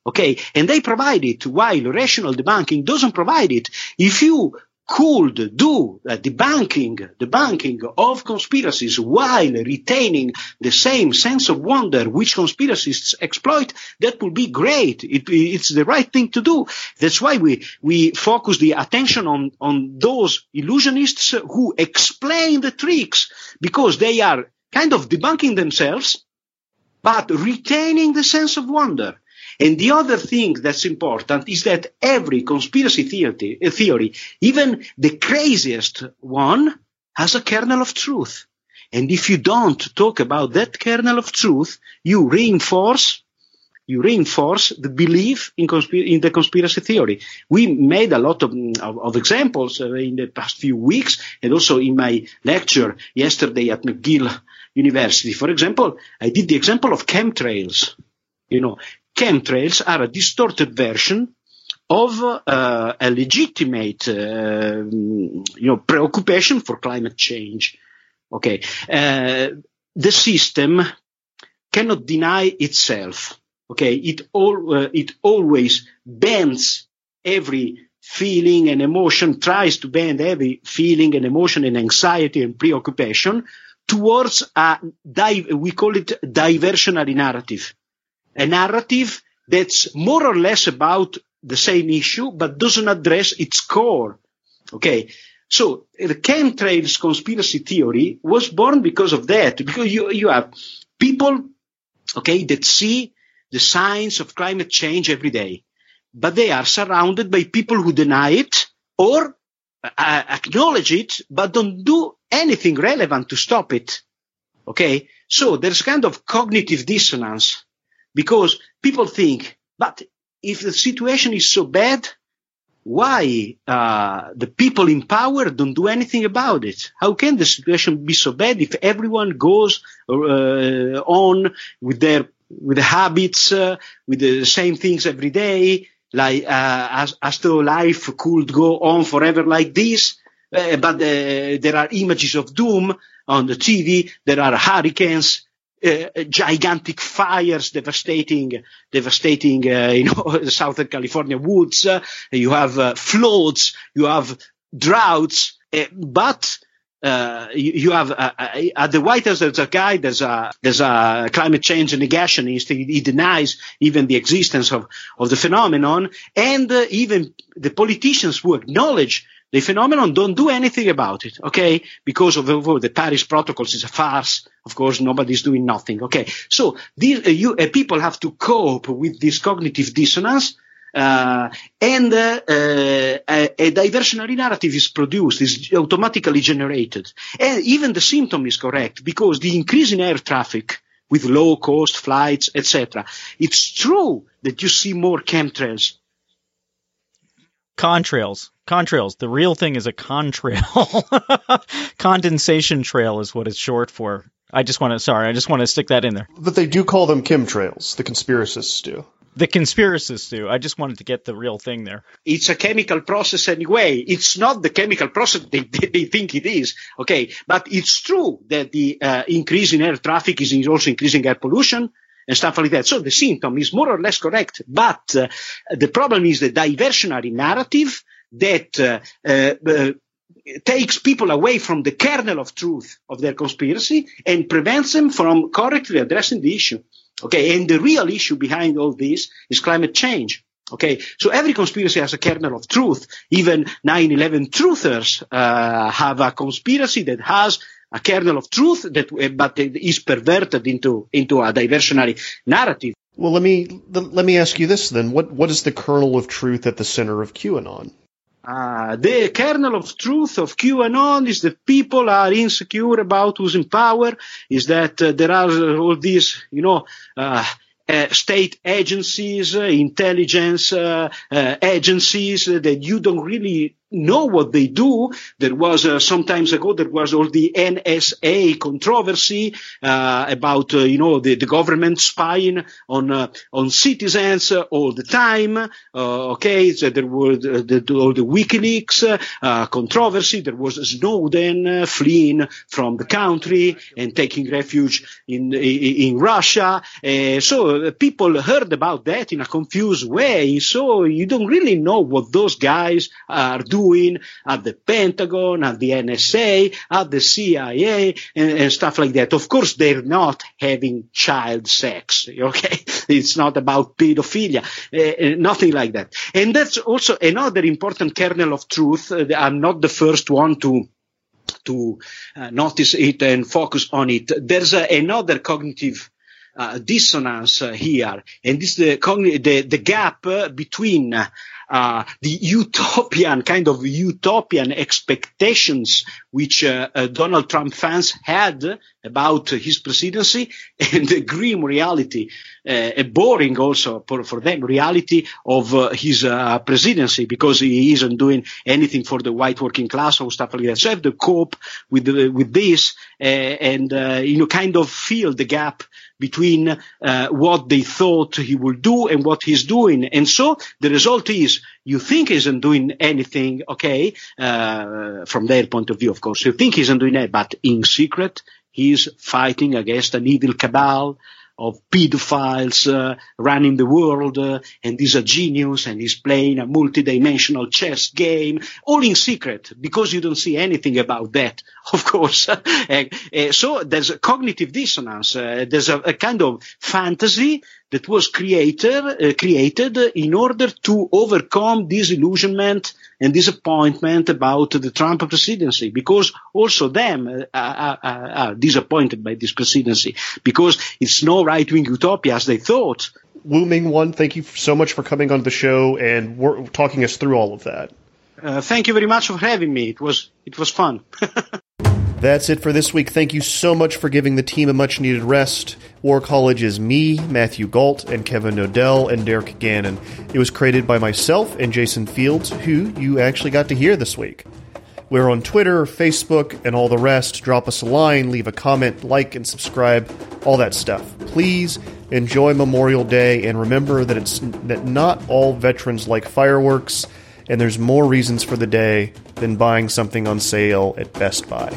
Okay, and they provide it while rational debunking doesn't provide it. If you could do uh, debunking, debunking of conspiracies while retaining the same sense of wonder which conspiracists exploit, that would be great. It, it's the right thing to do. That's why we, we focus the attention on, on those illusionists who explain the tricks, because they are kind of debunking themselves, but retaining the sense of wonder. And the other thing that's important is that every conspiracy theory, theory, even the craziest one, has a kernel of truth. And if you don't talk about that kernel of truth, you reinforce, you reinforce the belief in, conspir- in the conspiracy theory. We made a lot of, of, of examples uh, in the past few weeks, and also in my lecture yesterday at McGill University. For example, I did the example of chemtrails. You know, chemtrails are a distorted version of uh, a legitimate, uh, you know, preoccupation for climate change. Okay, uh, the system cannot deny itself. Okay, it all uh, it always bends every feeling and emotion, tries to bend every feeling and emotion and anxiety and preoccupation towards a di- we call it diversionary narrative. A narrative that's more or less about the same issue, but doesn't address its core. Okay. So the chemtrails conspiracy theory was born because of that, because you, you have people, okay, that see the signs of climate change every day, but they are surrounded by people who deny it or uh, acknowledge it, but don't do anything relevant to stop it. Okay. So there's kind of cognitive dissonance. Because people think, but if the situation is so bad, why uh, the people in power don't do anything about it? How can the situation be so bad if everyone goes uh, on with their with the habits, uh, with the same things every day, like uh, as, as though life could go on forever like this? Uh, but uh, there are images of doom on the T V. There are hurricanes. Uh, gigantic fires devastating, devastating, uh, you know, the Southern California woods. Uh, you have uh, floods. You have droughts. Uh, but uh, you, you have uh, at the White House. There's a guy. There's a there's a climate change negationist. He, he denies even the existence of of the phenomenon, and uh, even the politicians who acknowledge the phenomenon don't do anything about it, okay? Because of oh, the Paris Protocols is a farce. Of course, nobody's doing nothing, okay? So these, uh, you, uh, people have to cope with this cognitive dissonance, uh, and uh, uh, a, a diversionary narrative is produced, is automatically generated. And even the symptom is correct, because the increase in air traffic with low-cost flights, et cetera, it's true that you see more chemtrails. Contrails. Contrails. The real thing is a contrail. Condensation trail is what it's short for. I just want to, sorry, I just want to stick that in there. But they do call them chemtrails. The conspiracists do. The conspiracists do. I just wanted to get the real thing there. It's a chemical process anyway. It's not the chemical process they, they think it is. Okay. But it's true that the uh, increase in air traffic is also increasing air pollution and stuff like that. So the symptom is more or less correct. But uh, the problem is the diversionary narrative that uh, uh, uh, takes people away from the kernel of truth of their conspiracy and prevents them from correctly addressing the issue. Okay, and the real issue behind all this is climate change. Okay, so every conspiracy has a kernel of truth. Even nine eleven truthers uh, have a conspiracy that has a kernel of truth that, uh, but it is perverted into into a diversionary narrative. Well, let me let me ask you this then: what what is the kernel of truth at the center of QAnon? Uh, the kernel of truth of QAnon is that people are insecure about who's in power, is that uh, there are all these, you know, uh, uh, state agencies, uh, intelligence uh, uh, agencies uh, that you don't really know what they do. There was uh, some times ago, there was all the N S A controversy uh, about, uh, you know, the, the government spying on uh, on citizens uh, all the time. Uh, okay, so there were the, the, all the WikiLeaks uh, uh, controversy. There was Snowden uh, fleeing from the country and taking refuge in in, in Russia. Uh, so uh, people heard about that in a confused way. So you don't really know what those guys are doing at the Pentagon, at the N S A, at the C I A, and, and stuff like that. Of course, they're not having child sex, okay? It's not about pedophilia, uh, nothing like that. And that's also another important kernel of truth. Uh, I'm not the first one to to uh, notice it and focus on it. There's uh, another cognitive Uh, dissonance uh, here, and this is the, the, the gap uh, between uh, the utopian, kind of utopian expectations which uh, uh, Donald Trump fans had about uh, his presidency, and the grim reality, uh, a boring also for, for them, reality of uh, his uh, presidency, because he isn't doing anything for the white working class or stuff like that. So I have to cope with, the, with this uh, and, uh, you know, kind of feel the gap between uh, what they thought he would do and what he's doing. And so the result is you think he isn't doing anything, okay, uh, from their point of view, of course. You think he isn't doing that, but in secret, he's fighting against an evil cabal of pedophiles uh, running the world, uh, and he's a genius, and he's playing a multidimensional chess game, all in secret, because you don't see anything about that, of course. uh, uh, so there's a cognitive dissonance. Uh, there's a, a kind of fantasy that was created, uh, created in order to overcome disillusionment and disappointment about the Trump presidency, because also them uh, are, are, are disappointed by this presidency, because it's no right-wing utopia as they thought. Wu Ming Wan, thank you so much for coming on the show and wor- talking us through all of that. Uh, thank you very much for having me. It was it was fun. That's it for this week. Thank you so much for giving the team a much-needed rest. War College is me, Matthew Gault, and Kevin Nodell, and Derek Gannon. It was created by myself and Jason Fields, who you actually got to hear this week. We're on Twitter, Facebook, and all the rest. Drop us a line, leave a comment, like, and subscribe, all that stuff. Please enjoy Memorial Day, and remember that it's that not all veterans like fireworks, and there's more reasons for the day than buying something on sale at Best Buy.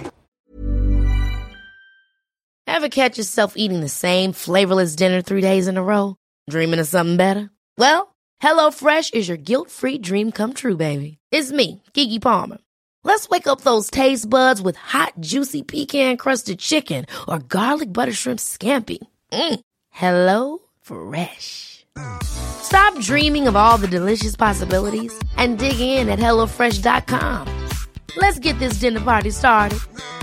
Ever catch yourself eating the same flavorless dinner three days in a row? Dreaming of something better? Well, HelloFresh is your guilt-free dream come true, baby. It's me, Keke Palmer. Let's wake up those taste buds with hot, juicy pecan-crusted chicken or garlic butter shrimp scampi. Mm. Hello Fresh. Stop dreaming of all the delicious possibilities and dig in at HelloFresh dot com. Let's get this dinner party started.